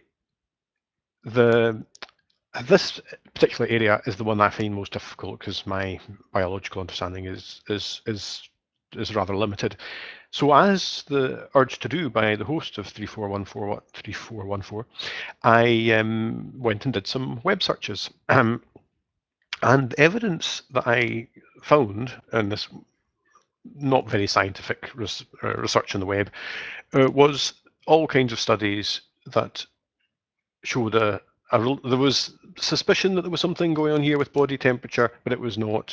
the this particular area is the one I find most difficult because my biological understanding is is is is rather limited. So, as the urged to do by the host of three four one four, what three four one four, I um, went and did some web searches, um, and evidence that I found in this not very scientific res uh, research on the web uh, was all kinds of studies that showed a, a there was suspicion that there was something going on here with body temperature, but it was not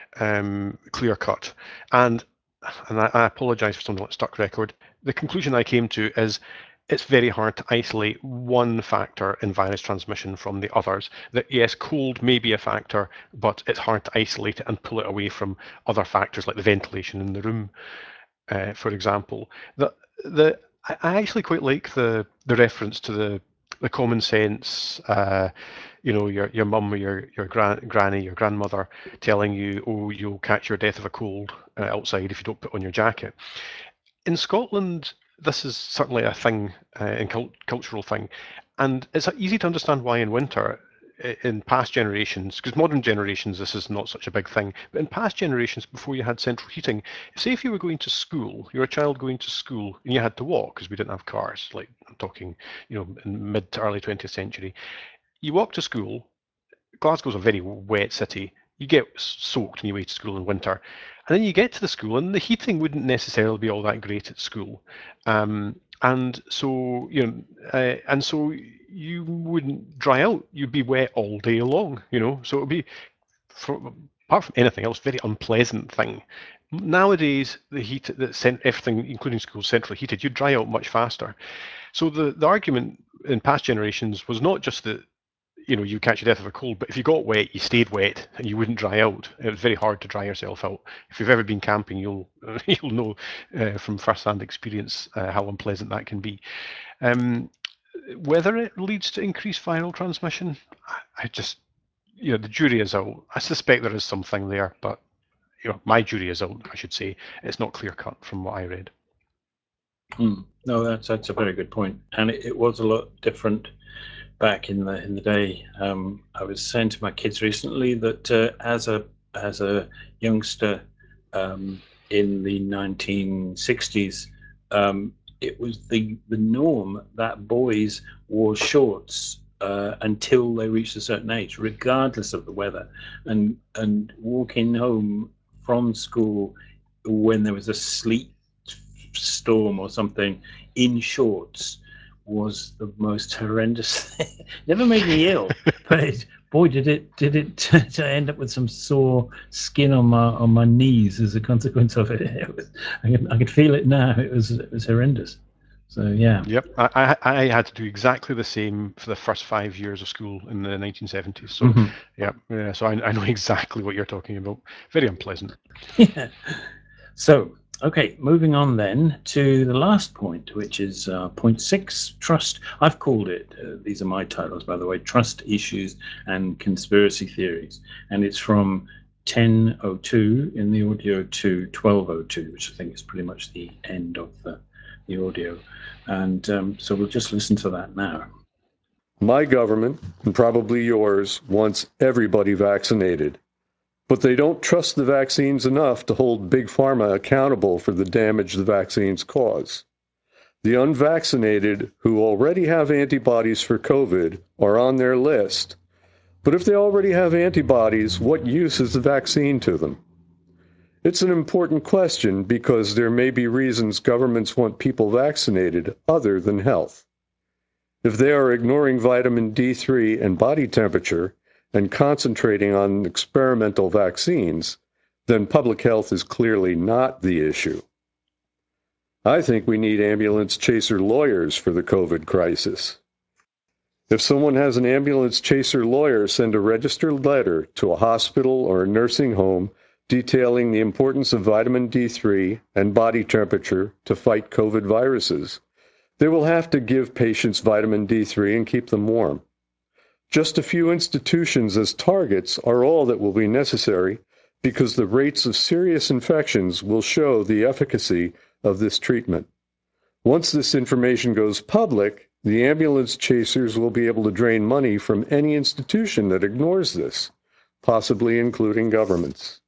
um, clear cut. And and I, I apologise for something like stuck record. The conclusion I came to is it's very hard to isolate one factor in virus transmission from the others. That yes, cold may be a factor, but it's hard to isolate it and pull it away from other factors like the ventilation in the room, uh, for example. The the I actually quite like the the reference to the the common sense. Uh, you know, your your mum or your your gran granny, your grandmother telling you, "Oh, you'll catch your death of a cold uh, outside if you don't put on your jacket." In Scotland, this is certainly a thing, uh, in cult cultural thing, and it's easy to understand why in winter. In past generations, because modern generations, this is not such a big thing, but in past generations, before you had central heating, say if you were going to school, you're a child going to school, and you had to walk because we didn't have cars, like I'm talking, you know, in mid to early twentieth century. You walk to school. Glasgow's a very wet city. You get soaked on your way to school in winter. And then you get to the school, and the heating wouldn't necessarily be all that great at school. Um, and so, you know, uh, and so you wouldn't dry out. You'd be wet all day long, you know. So it would be, for, apart from anything else, very unpleasant thing. Nowadays, the heat that sent everything, including schools, centrally heated, you dry out much faster. So the, the argument in past generations was not just that you know, you catch your death of a cold, but if you got wet, you stayed wet and you wouldn't dry out. It was very hard to dry yourself out. If you've ever been camping, you'll you'll know uh, from first-hand experience uh, how unpleasant that can be. Um, whether it leads to increased viral transmission, I, I just, you know, the jury is out. I suspect there is something there, but you know, my jury is out. I should say it's not clear-cut from what I read. Mm. No, that's that's a very good point, and it, it was a lot different back in the in the day. Um, I was saying to my kids recently that uh, as a as a youngster um, in the nineteen sixties, um, it was the the norm that boys wore shorts uh, until they reached a certain age, regardless of the weather, and and walking home from school when there was a sleet storm or something in shorts was the most horrendous thing. Never made me ill, but it, boy, did it did it to end up with some sore skin on my on my knees as a consequence of it. It was, I could I could feel it now. It was it was horrendous. So yeah. Yep, I, I I had to do exactly the same for the first five years of school in the nineteen seventies. So Mm-hmm. yeah, yeah. So I, I know exactly what you're talking about. Very unpleasant. Yeah. So, okay, moving on then to the last point, which is uh, point six, trust. I've called it, uh, these are my titles, by the way, trust issues and conspiracy theories. And it's from ten oh two in the audio to twelve oh two, which I think is pretty much the end of the, the audio. And um, so we'll just listen to that now. My government, and probably yours, wants everybody vaccinated. But they don't trust the vaccines enough to hold Big Pharma accountable for the damage the vaccines cause. The unvaccinated who already have antibodies for COVID are on their list. But if they already have antibodies, what use is the vaccine to them? It's an important question because there may be reasons governments want people vaccinated other than health. If they are ignoring vitamin D three and body temperature and concentrating on experimental vaccines, then public health is clearly not the issue. I think we need ambulance chaser lawyers for the COVID crisis. If someone has an ambulance chaser lawyer send a registered letter to a hospital or a nursing home detailing the importance of vitamin D three and body temperature to fight COVID viruses, they will have to give patients vitamin D three and keep them warm. Just a few institutions as targets are all that will be necessary because the rates of serious infections will show the efficacy of this treatment. Once this information goes public, the ambulance chasers will be able to drain money from any institution that ignores this, possibly including governments.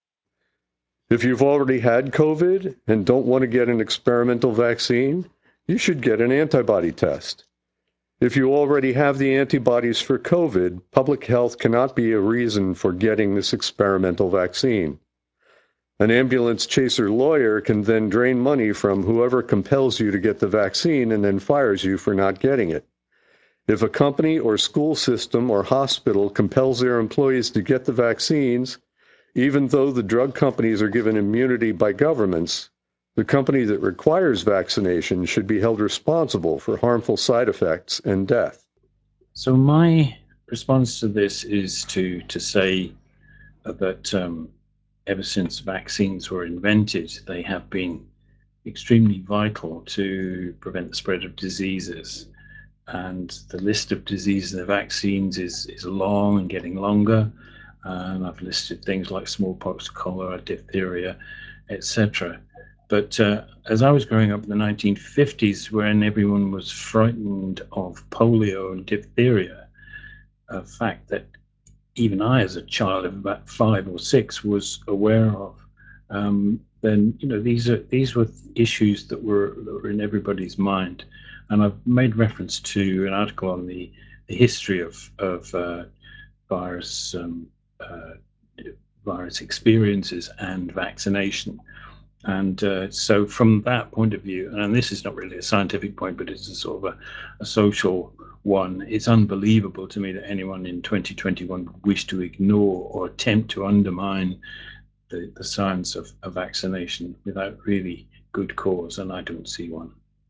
If you've already had COVID and don't want to get an experimental vaccine, you should get an antibody test. If you already have the antibodies for COVID, public health cannot be a reason for getting this experimental vaccine. An ambulance chaser lawyer can then drain money from whoever compels you to get the vaccine and then fires you for not getting it. If a company or school system or hospital compels their employees to get the vaccines, even though the drug companies are given immunity by governments, the company that requires vaccination should be held responsible for harmful side effects and death. So my response to this is to, to say that um, ever since vaccines were invented, they have been extremely vital to prevent the spread of diseases. And the list of diseases and vaccines is, is long and getting longer. And I've listed things like smallpox, cholera, diphtheria, et cetera. But uh, as I was growing up in the nineteen fifties, when everyone was frightened of polio and diphtheria, a fact that even I, as a child of about five or six, was aware of, um, then you know these are these were issues that were, that were in everybody's mind. And I've made reference to an article on the, the history of of uh, virus um, uh, virus experiences and vaccination. And uh, so, from that point of view, and this is not really a scientific point, but it's a sort of a, a social one, it's unbelievable to me that anyone in twenty twenty-one would wish to ignore or attempt to undermine the, the science of, of vaccination without really good cause, and I don't see one.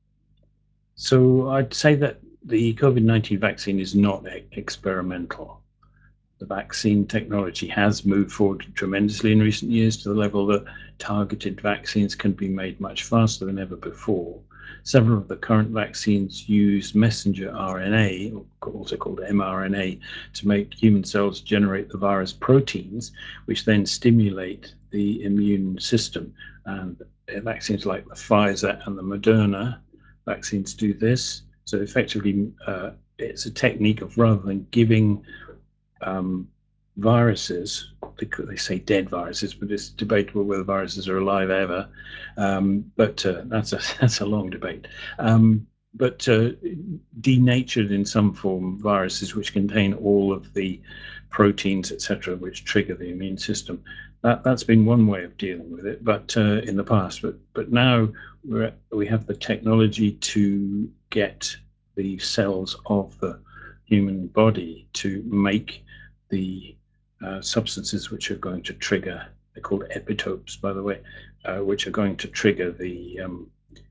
So, I'd say that the COVID nineteen vaccine is not e- experimental. The vaccine technology has moved forward tremendously in recent years to the level that targeted vaccines can be made much faster than ever before. Several of the current vaccines use messenger R N A, also called mRNA, to make human cells generate the virus proteins, which then stimulate the immune system. And vaccines like the Pfizer and the Moderna vaccines do this. So effectively, uh, it's a technique of, rather than giving um, viruses, they, they say dead viruses, but it's debatable whether viruses are alive ever. Um, but uh, that's a that's a long debate. Um, but uh, denatured in some form viruses which contain all of the proteins, et cetera, which trigger the immune system. That that's been one way of dealing with it, but uh, in the past. But but now we're, we have the technology to get the cells of the human body to make the uh, substances which are going to trigger, they're called epitopes, by the way, uh, which are going to trigger the, um, the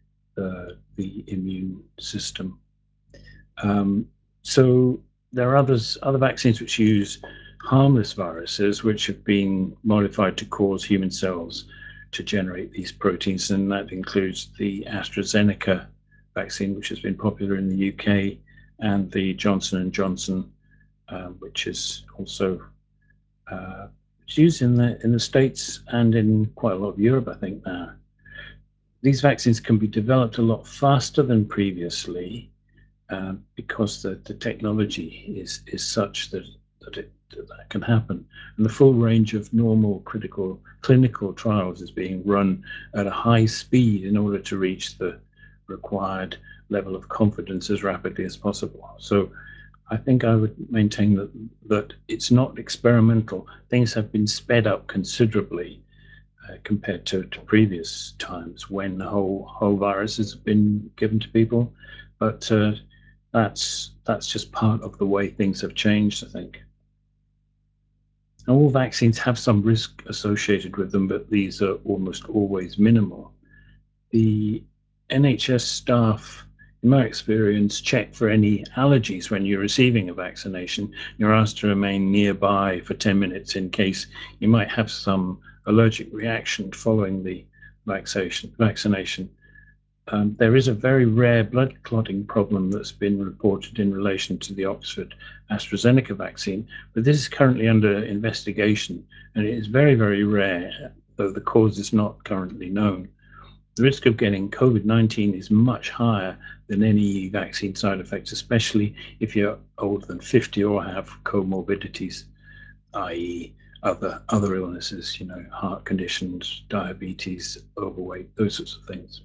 the, the immune system. Um, so there are others, other vaccines which use harmless viruses which have been modified to cause human cells to generate these proteins, and that includes the AstraZeneca vaccine, which has been popular in the U K, and the Johnson and Johnson, uh, which is also uh, used in the in the States and in quite a lot of Europe, I think, now. These vaccines can be developed a lot faster than previously, uh, because the, the technology is is such that that it that, that can happen, and the full range of normal critical clinical trials is being run at a high speed in order to reach the required level of confidence as rapidly as possible. So I think I would maintain that that it's not experimental. Things have been sped up considerably uh, compared to, to previous times when whole whole viruses have been given to people, but uh, that's that's just part of the way things have changed, I think. And all vaccines have some risk associated with them, but these are almost always minimal. The N H S staff, in my experience, check for any allergies when you're receiving a vaccination. You're asked to remain nearby for ten minutes in case you might have some allergic reaction following the vaccination. vaccination. Um, there is a very rare blood clotting problem that's been reported in relation to the Oxford AstraZeneca vaccine, but this is currently under investigation, and it is very, very rare, though the cause is not currently known. The risk of getting COVID nineteen is much higher than any vaccine side effects, especially if you're older than fifty or have comorbidities, that is other other illnesses, you know, heart conditions, diabetes, overweight, those sorts of things.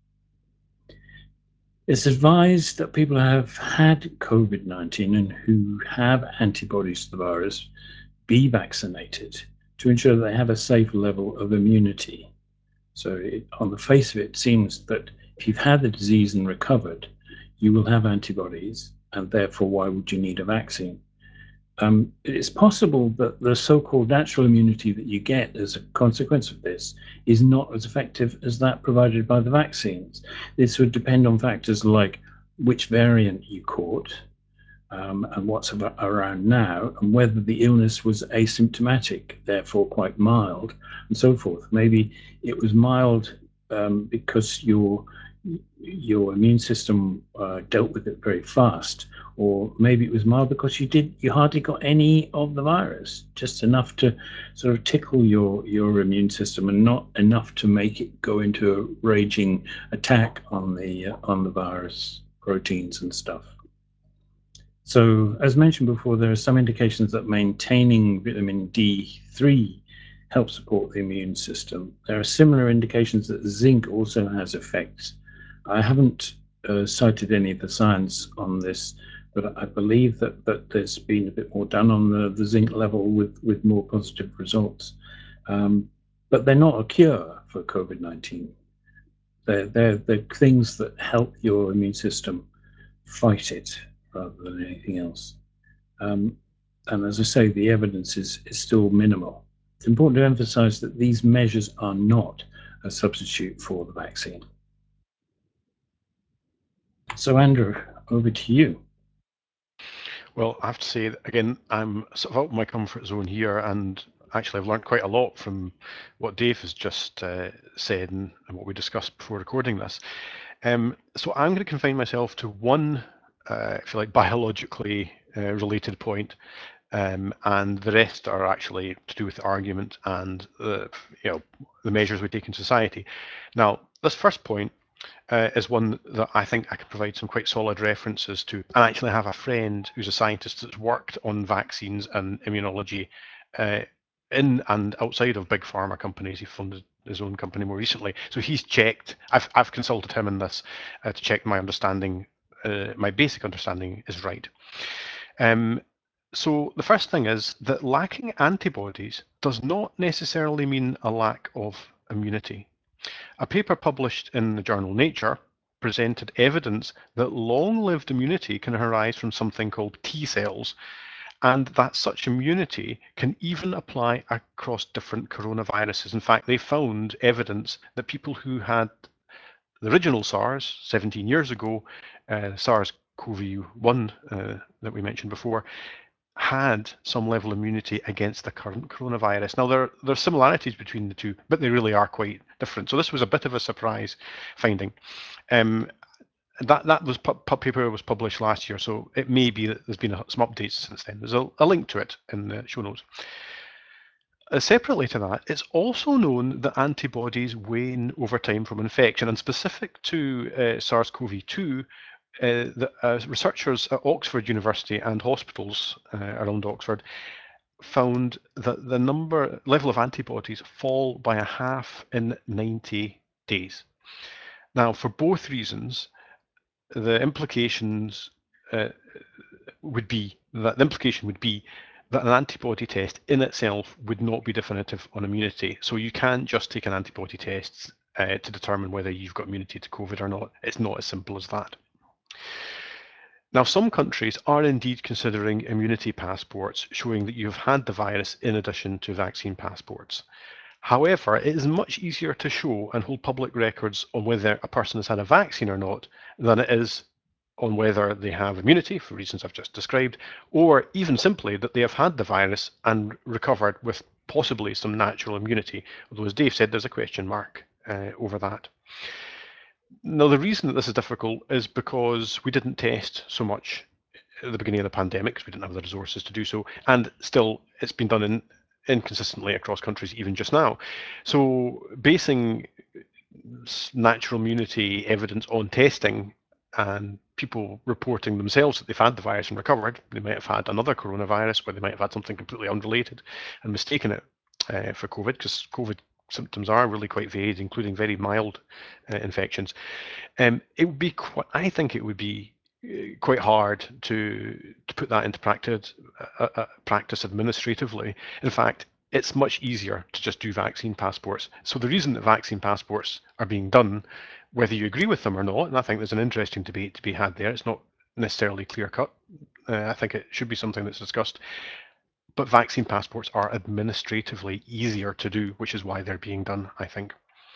It's advised that people who have had COVID nineteen and who have antibodies to the virus be vaccinated to ensure that they have a safe level of immunity. So it, on the face of it, it seems that if you've had the disease and recovered, you will have antibodies, and therefore why would you need a vaccine? Um, it's possible that the so-called natural immunity that you get as a consequence of this is not as effective as that provided by the vaccines. This would depend on factors like which variant you caught, um, and what's around now, and whether the illness was asymptomatic, therefore quite mild, and so forth. Maybe it was mild um, because your your immune system uh, dealt with it very fast, or maybe it was mild because you did you hardly got any of the virus, just enough to sort of tickle your your immune system, and not enough to make it go into a raging attack on the uh, on the virus proteins and stuff. So, as mentioned before, there are some indications that maintaining vitamin D three helps support the immune system. There are similar indications that zinc also has effects. I haven't uh, cited any of the science on this, but I believe that, that there's been a bit more done on the, the zinc level with, with more positive results. Um, but they're not a cure for COVID nineteen. They're, they're, they're things that help your immune system fight it rather than anything else. Um, and as I say, the evidence is, is still minimal. It's important to emphasize that these measures are not a substitute for the vaccine. So, Andrew, over to you. Well, I have to say, that, again, I'm sort of out of my comfort zone here, and actually I've learned quite a lot from what Dave has just uh, said and, and what we discussed before recording this. Um, so I'm going to confine myself to one, uh, if you like, biologically uh, related point, um, and the rest are actually to do with the argument and the, you know, the measures we take in society. Now, this first point uh, is one that I think I could provide some quite solid references to. I actually have a friend who's a scientist that's worked on vaccines and immunology uh, in and outside of big pharma companies. He funded his own company more recently. So he's checked, I've, I've consulted him in this uh, to check my understanding, uh, my basic understanding is right. Um, so the first thing is that lacking antibodies does not necessarily mean a lack of immunity. A paper published in the journal Nature presented evidence that long-lived immunity can arise from something called T cells, and that such immunity can even apply across different coronaviruses. In fact, they found evidence that people who had the original SARS seventeen years ago, uh, SARS CoV one uh, that we mentioned before, had some level of immunity against the current coronavirus. Now, there, there are similarities between the two, but they really are quite different. So this was a bit of a surprise finding. Um, that that was paper was published last year, so it may be that there's been some updates since then. There's a, a link to it in the show notes. Uh, separately to that, it's also known that antibodies wane over time from infection, and specific to uh, SARS CoV two, uh, the, uh, researchers at Oxford University and hospitals uh, around Oxford found that the number level of antibodies fall by a half in ninety days. Now, for both reasons, the implications uh, would be that the implication would be that an antibody test in itself would not be definitive on immunity. So you can't just take an antibody test uh, to determine whether you've got immunity to COVID or not. It's not as simple as that. Now, some countries are indeed considering immunity passports showing that you've had the virus in addition to vaccine passports. However, it is much easier to show and hold public records on whether a person has had a vaccine or not than it is on whether they have immunity, for reasons I've just described, or even simply that they have had the virus and recovered with possibly some natural immunity, although as Dave said, there's a question mark uh, over that. Now, the reason that this is difficult is because we didn't test so much at the beginning of the pandemic because we didn't have the resources to do so, and still it's been done in, inconsistently across countries even just now. So basing natural immunity evidence on testing and people reporting themselves that they've had the virus and recovered, they might have had another coronavirus where they might have had something completely unrelated and mistaken it uh, for COVID, because COVID symptoms are really quite varied, including very mild uh, infections. Um, it would be quite, I think it would be uh, quite hard to to put that into practice uh, uh, practice administratively. In fact, it's much easier to just do vaccine passports. So the reason that vaccine passports are being done, whether you agree with them or not, and I think there's an interesting debate to be had there. It's not necessarily clear cut. Uh, I think it should be something that's discussed. But vaccine passports are administratively easier to do, which is why they're being done, I think.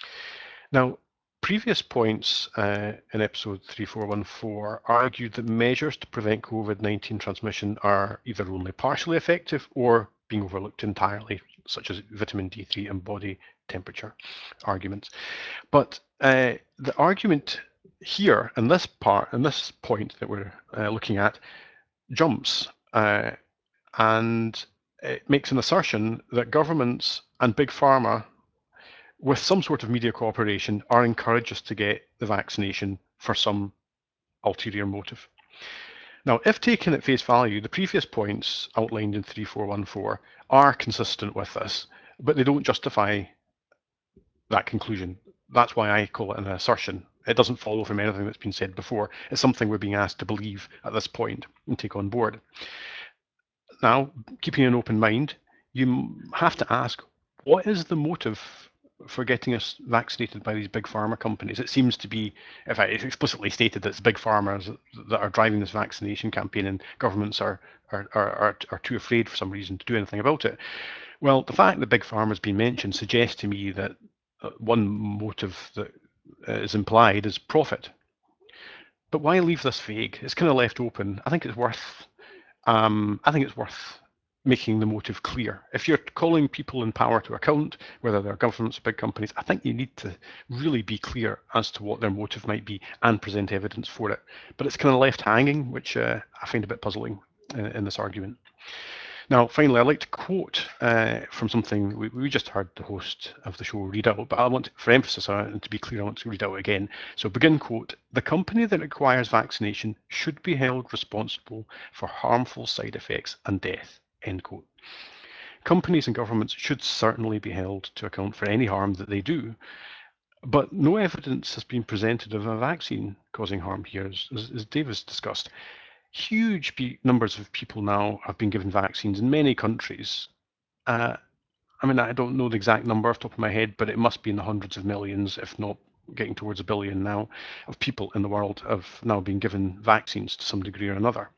Now, previous points uh, in episode three four one four argued that measures to prevent COVID nineteen transmission are either only partially effective or being overlooked entirely, such as vitamin D three and body temperature arguments. But uh, the argument here in this part, in this point that we're uh, looking at, jumps uh, and it makes an assertion that governments and big pharma, with some sort of media cooperation, are encouraged us to get the vaccination for some ulterior motive. Now, if taken at face value, the previous points outlined in three four one four are consistent with this, but they don't justify that conclusion. That's why I call it an assertion. It doesn't follow from anything that's been said before. It's something we're being asked to believe at this point and take on board. Now, keeping an open mind, you have to ask, what is the motive for getting us vaccinated by these big pharma companies? It seems to be, in fact, it's explicitly stated that it's big pharma that are driving this vaccination campaign, and governments are are, are, are too afraid for some reason to do anything about it. Well, the fact that big pharma has been mentioned suggests to me that one motive that is implied is profit. But why leave this vague? It's kind of left open. I think it's worth Um, I think it's worth making the motive clear. If you're calling people in power to account, whether they're governments or big companies, I think you need to really be clear as to what their motive might be and present evidence for it. But it's kind of left hanging, which uh, I find a bit puzzling in, in this argument. Now, finally, I'd like to quote uh, from something we, we just heard the host of the show read out, but I want, to, for emphasis on it and to be clear, I want to read out again. So begin quote, "The company that requires vaccination should be held responsible for harmful side effects and death," end quote. Companies and governments should certainly be held to account for any harm that they do, but no evidence has been presented of a vaccine causing harm here, as, as Davis discussed. Huge numbers of people now have been given vaccines in many countries. Uh, I mean, I don't know the exact number off the top of my head, but it must be in the hundreds of millions, if not getting towards a billion now, of people in the world have now been given vaccines to some degree or another.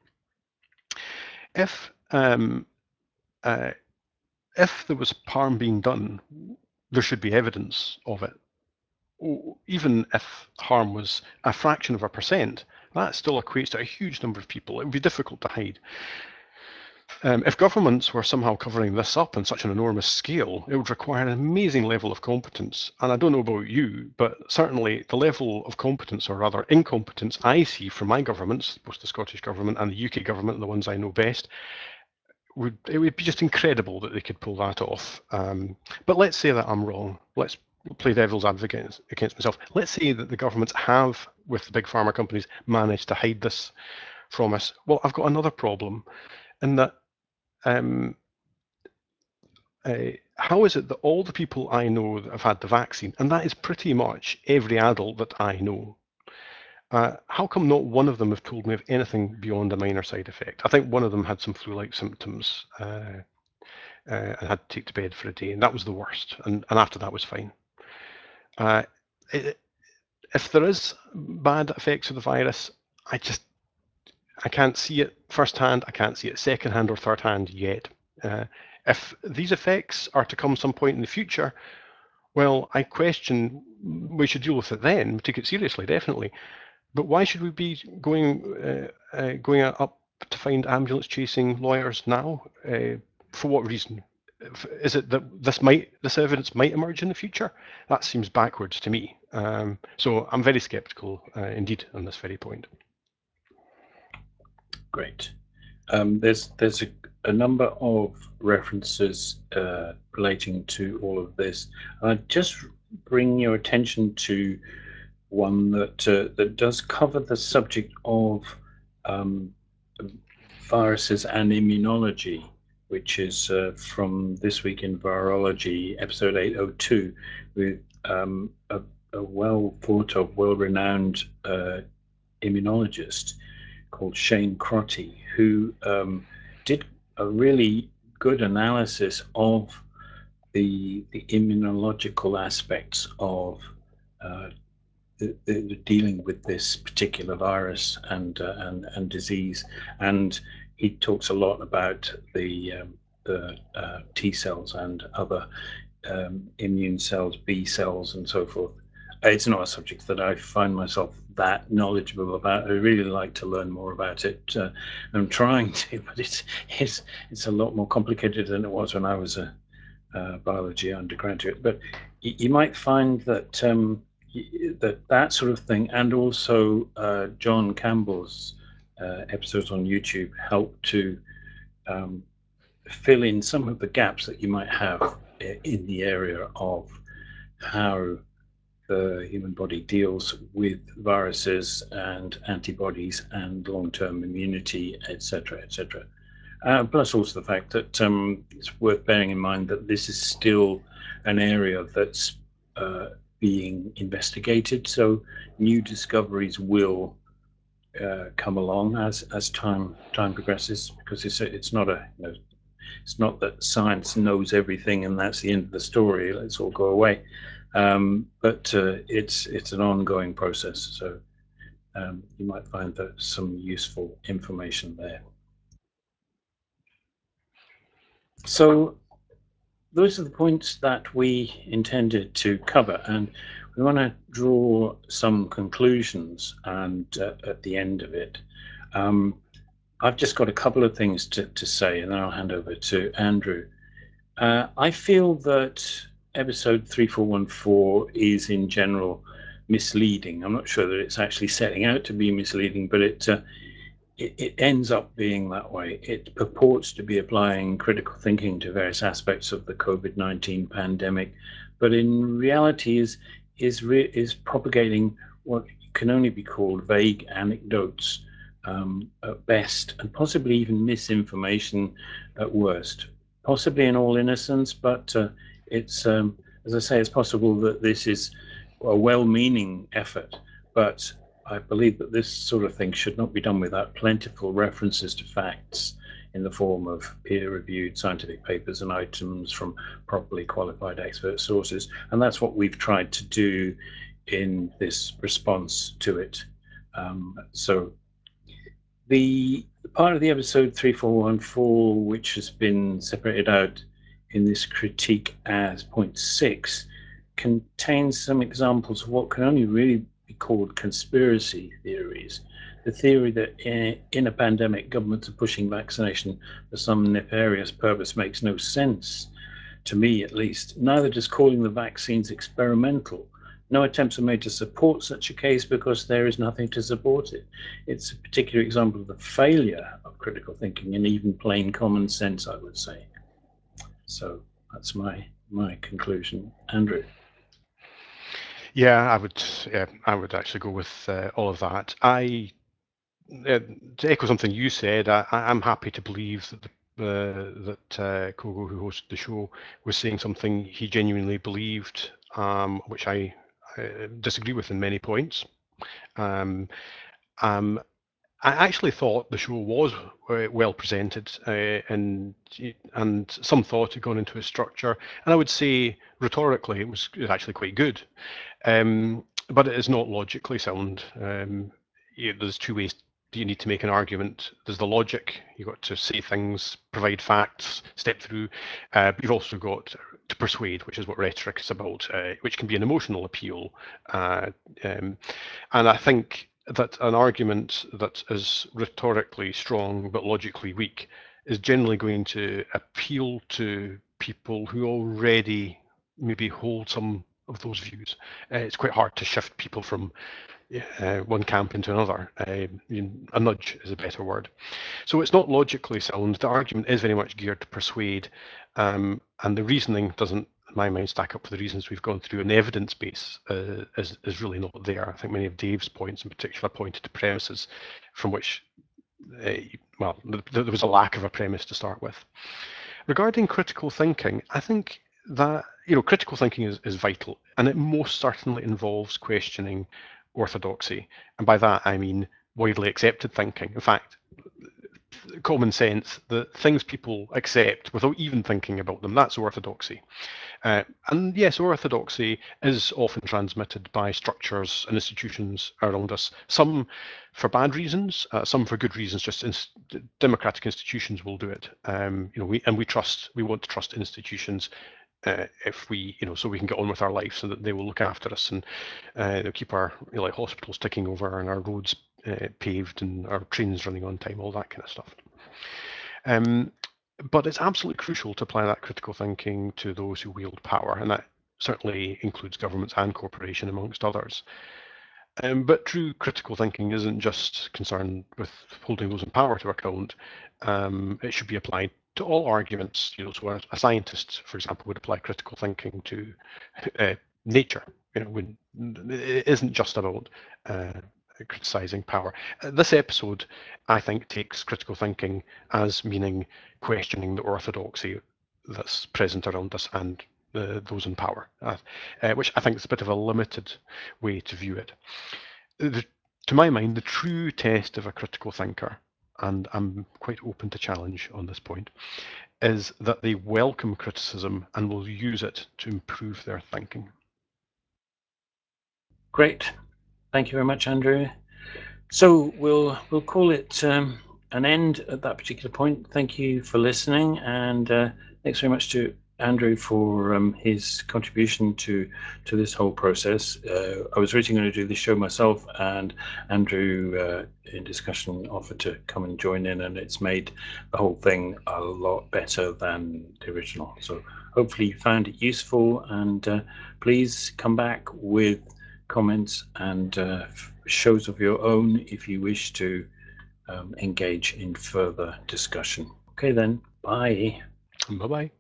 If um, uh, if there was harm being done, there should be evidence of it. even if harm was a fraction of a percent, that still equates to a huge number of people. It would be difficult to hide. Um, if governments were somehow covering this up on such an enormous scale, it would require an amazing level of competence. And I don't know about you, but certainly the level of competence, or rather incompetence, I see from my governments, both the Scottish Government and the U K Government, the ones I know best, would it would be just incredible that they could pull that off. Um, but let's say that I'm wrong. Let's play devil's advocate against myself. Let's say that the governments have, with the big pharma companies, managed to hide this from us. Well, I've got another problem in that um, uh, how is it that all the people I know that have had the vaccine, and that is pretty much every adult that I know, uh, how come not one of them have told me of anything beyond a minor side effect? I think one of them had some flu-like symptoms uh, uh, and had to take to bed for a day, and that was the worst, and, and after that was fine. Uh, it, if there is bad effects of the virus, I just I can't see it firsthand, I can't see it secondhand or thirdhand yet. Uh, if these effects are to come some point in the future, well, I question we should deal with it then, take it seriously, definitely. But why should we be going uh, uh, going up to find ambulance chasing lawyers now? Uh, for what reason? Is it that this might this evidence might emerge in the future? That seems backwards to me. Um, so I'm very sceptical uh, indeed on this very point. Great. Um, there's there's a, a number of references uh, relating to all of this. Uh, just bring your attention to one that uh, that does cover the subject of um, viruses and immunology, which is uh, from This Week in Virology, episode eight oh two, with um, a, a well thought of, well renowned uh, immunologist called Shane Crotty, who um, did a really good analysis of the, the immunological aspects of uh, the, the, dealing with this particular virus and uh, and and disease. And he talks a lot about the um, the uh, T cells and other um, immune cells, B cells, and so forth. It's not a subject that I find myself that knowledgeable about. I really like to learn more about it. Uh, I'm trying to, but it's it's it's a lot more complicated than it was when I was a, a biology undergraduate. But you, you might find that um, that that sort of thing, and also uh, John Campbell's uh, episodes on YouTube help to um, fill in some of the gaps that you might have in the area of how the human body deals with viruses and antibodies and long-term immunity, et cetera, et cetera. Uh, plus also the fact that um, it's worth bearing in mind that this is still an area that's uh, being investigated. So new discoveries will uh, come along as as time time progresses, because it's a, it's not a you know, it's not that science knows everything and that's the end of the story. Let's all go away. Um, but uh, it's it's an ongoing process. So um, you might find that some useful information there. So those are the points that we intended to cover, and we want to draw some conclusions and uh, at the end of it. Um, I've just got a couple of things to, to say, and then I'll hand over to Andrew. Uh, I feel that episode three four one four is in general misleading. I'm not sure that it's actually setting out to be misleading, but it uh, it, it ends up being that way. It purports to be applying critical thinking to various aspects of the COVID nineteen pandemic, but in reality is is re- is propagating what can only be called vague anecdotes um, at best, and possibly even misinformation at worst. Possibly in all innocence, but uh, it's um, as I say, it's possible that this is a well-meaning effort, but I believe that this sort of thing should not be done without plentiful references to facts in the form of peer-reviewed scientific papers and items from properly qualified expert sources. And that's what we've tried to do in this response to it. Um, so the, the part of the episode three four one four, which has been separated out in this critique as point six, contains some examples of what can only really be called conspiracy theories. The theory that in, in a pandemic, governments are pushing vaccination for some nefarious purpose makes no sense, to me at least. Neither does calling the vaccines experimental. No attempts are made to support such a case because there is nothing to support it. It's a particular example of the failure of critical thinking and even plain common sense, I would say. So that's my my conclusion. Andrew? Yeah, I would. Yeah, I would actually go with uh, all of that. I uh, to echo something you said. I, I'm happy to believe that the, uh, that uh, Kogo, who hosted the show, was saying something he genuinely believed, um, which I uh, disagree with in many points. Um, um, I actually thought the show was uh, well presented, uh, and and some thought had gone into its structure, and I would say rhetorically it was, it was actually quite good, um, but it is not logically sound. Um, you, there's two ways you need to make an argument. There's the logic. You've got to say things, provide facts, step through, uh, but you've also got to persuade, which is what rhetoric is about, uh, which can be an emotional appeal, uh, um, and I think that an argument that is rhetorically strong but logically weak is generally going to appeal to people who already maybe hold some of those views. Uh, it's quite hard to shift people from uh, one camp into another. Uh, a nudge is a better word. So it's not logically sound. The argument is very much geared to persuade, um, and the reasoning doesn't, in my mind, stack up with the reasons we've gone through. And the evidence base uh, is, is really not there. I think many of Dave's points in particular pointed to premises from which, uh, well, there was a lack of a premise to start with. Regarding critical thinking, I think that, you know, critical thinking is, is vital, and it most certainly involves questioning orthodoxy. And by that, I mean widely accepted thinking. In fact, common sense, the things people accept without even thinking about them, that's orthodoxy. Uh, and yes, orthodoxy is often transmitted by structures and institutions around us, some for bad reasons, uh, some for good reasons. Just inst democratic institutions will do it. Um, you know, we and we trust, we want to trust institutions uh, if we, you know, so we can get on with our life, so that they will look after us and uh, they'll keep our, you know, like hospitals ticking over and our roads uh, paved and our trains running on time, all that kind of stuff. Um, but it's absolutely crucial to apply that critical thinking to those who wield power, and that certainly includes governments and corporation, amongst others. Um, but true critical thinking isn't just concerned with holding those in power to account. Um, it should be applied to all arguments. You know, so a, a scientist, for example, would apply critical thinking to uh, nature. You know, when, it isn't just about uh, criticizing power. Uh, This episode, I think, takes critical thinking as meaning questioning the orthodoxy that's present around us and uh, those in power, uh, uh, which I think is a bit of a limited way to view it. The, to my mind, the true test of a critical thinker, and I'm quite open to challenge on this point, is that they welcome criticism and will use it to improve their thinking. Great. Thank you very much, Andrew. So we'll we'll call it um, an end at that particular point. Thank you for listening, and uh, thanks very much to Andrew for um, his contribution to to this whole process. Uh, I was originally going to do this show myself, and Andrew, uh, in discussion, offered to come and join in, and it's made the whole thing a lot better than the original. So hopefully you found it useful, and uh, please come back with comments and uh, shows of your own if you wish to um, engage in further discussion. Okay then, bye. Bye-bye.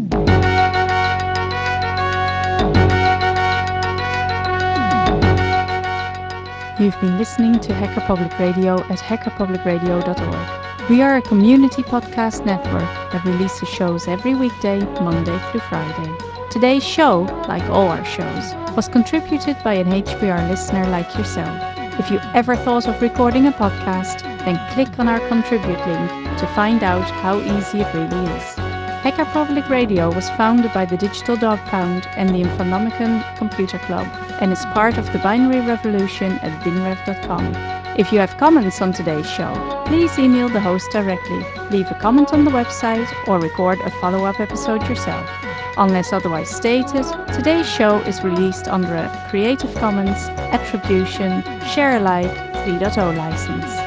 You've been listening to Hacker Public Radio at hacker public radio dot org. We are a community podcast network that releases shows every weekday, Monday through Friday. Today's show, like all our shows, was contributed by an H P R listener like yourself. If you ever thought of recording a podcast, then click on our contribute link to find out how easy it really is. Hacker Public Radio was founded by the Digital Dog Pound and the Infonomicon Computer Club and is part of the binary revolution at binrev dot com. If you have comments on today's show, please email the host directly, leave a comment on the website, or record a follow-up episode yourself. Unless otherwise stated, today's show is released under a Creative Commons Attribution Share Alike three point oh license.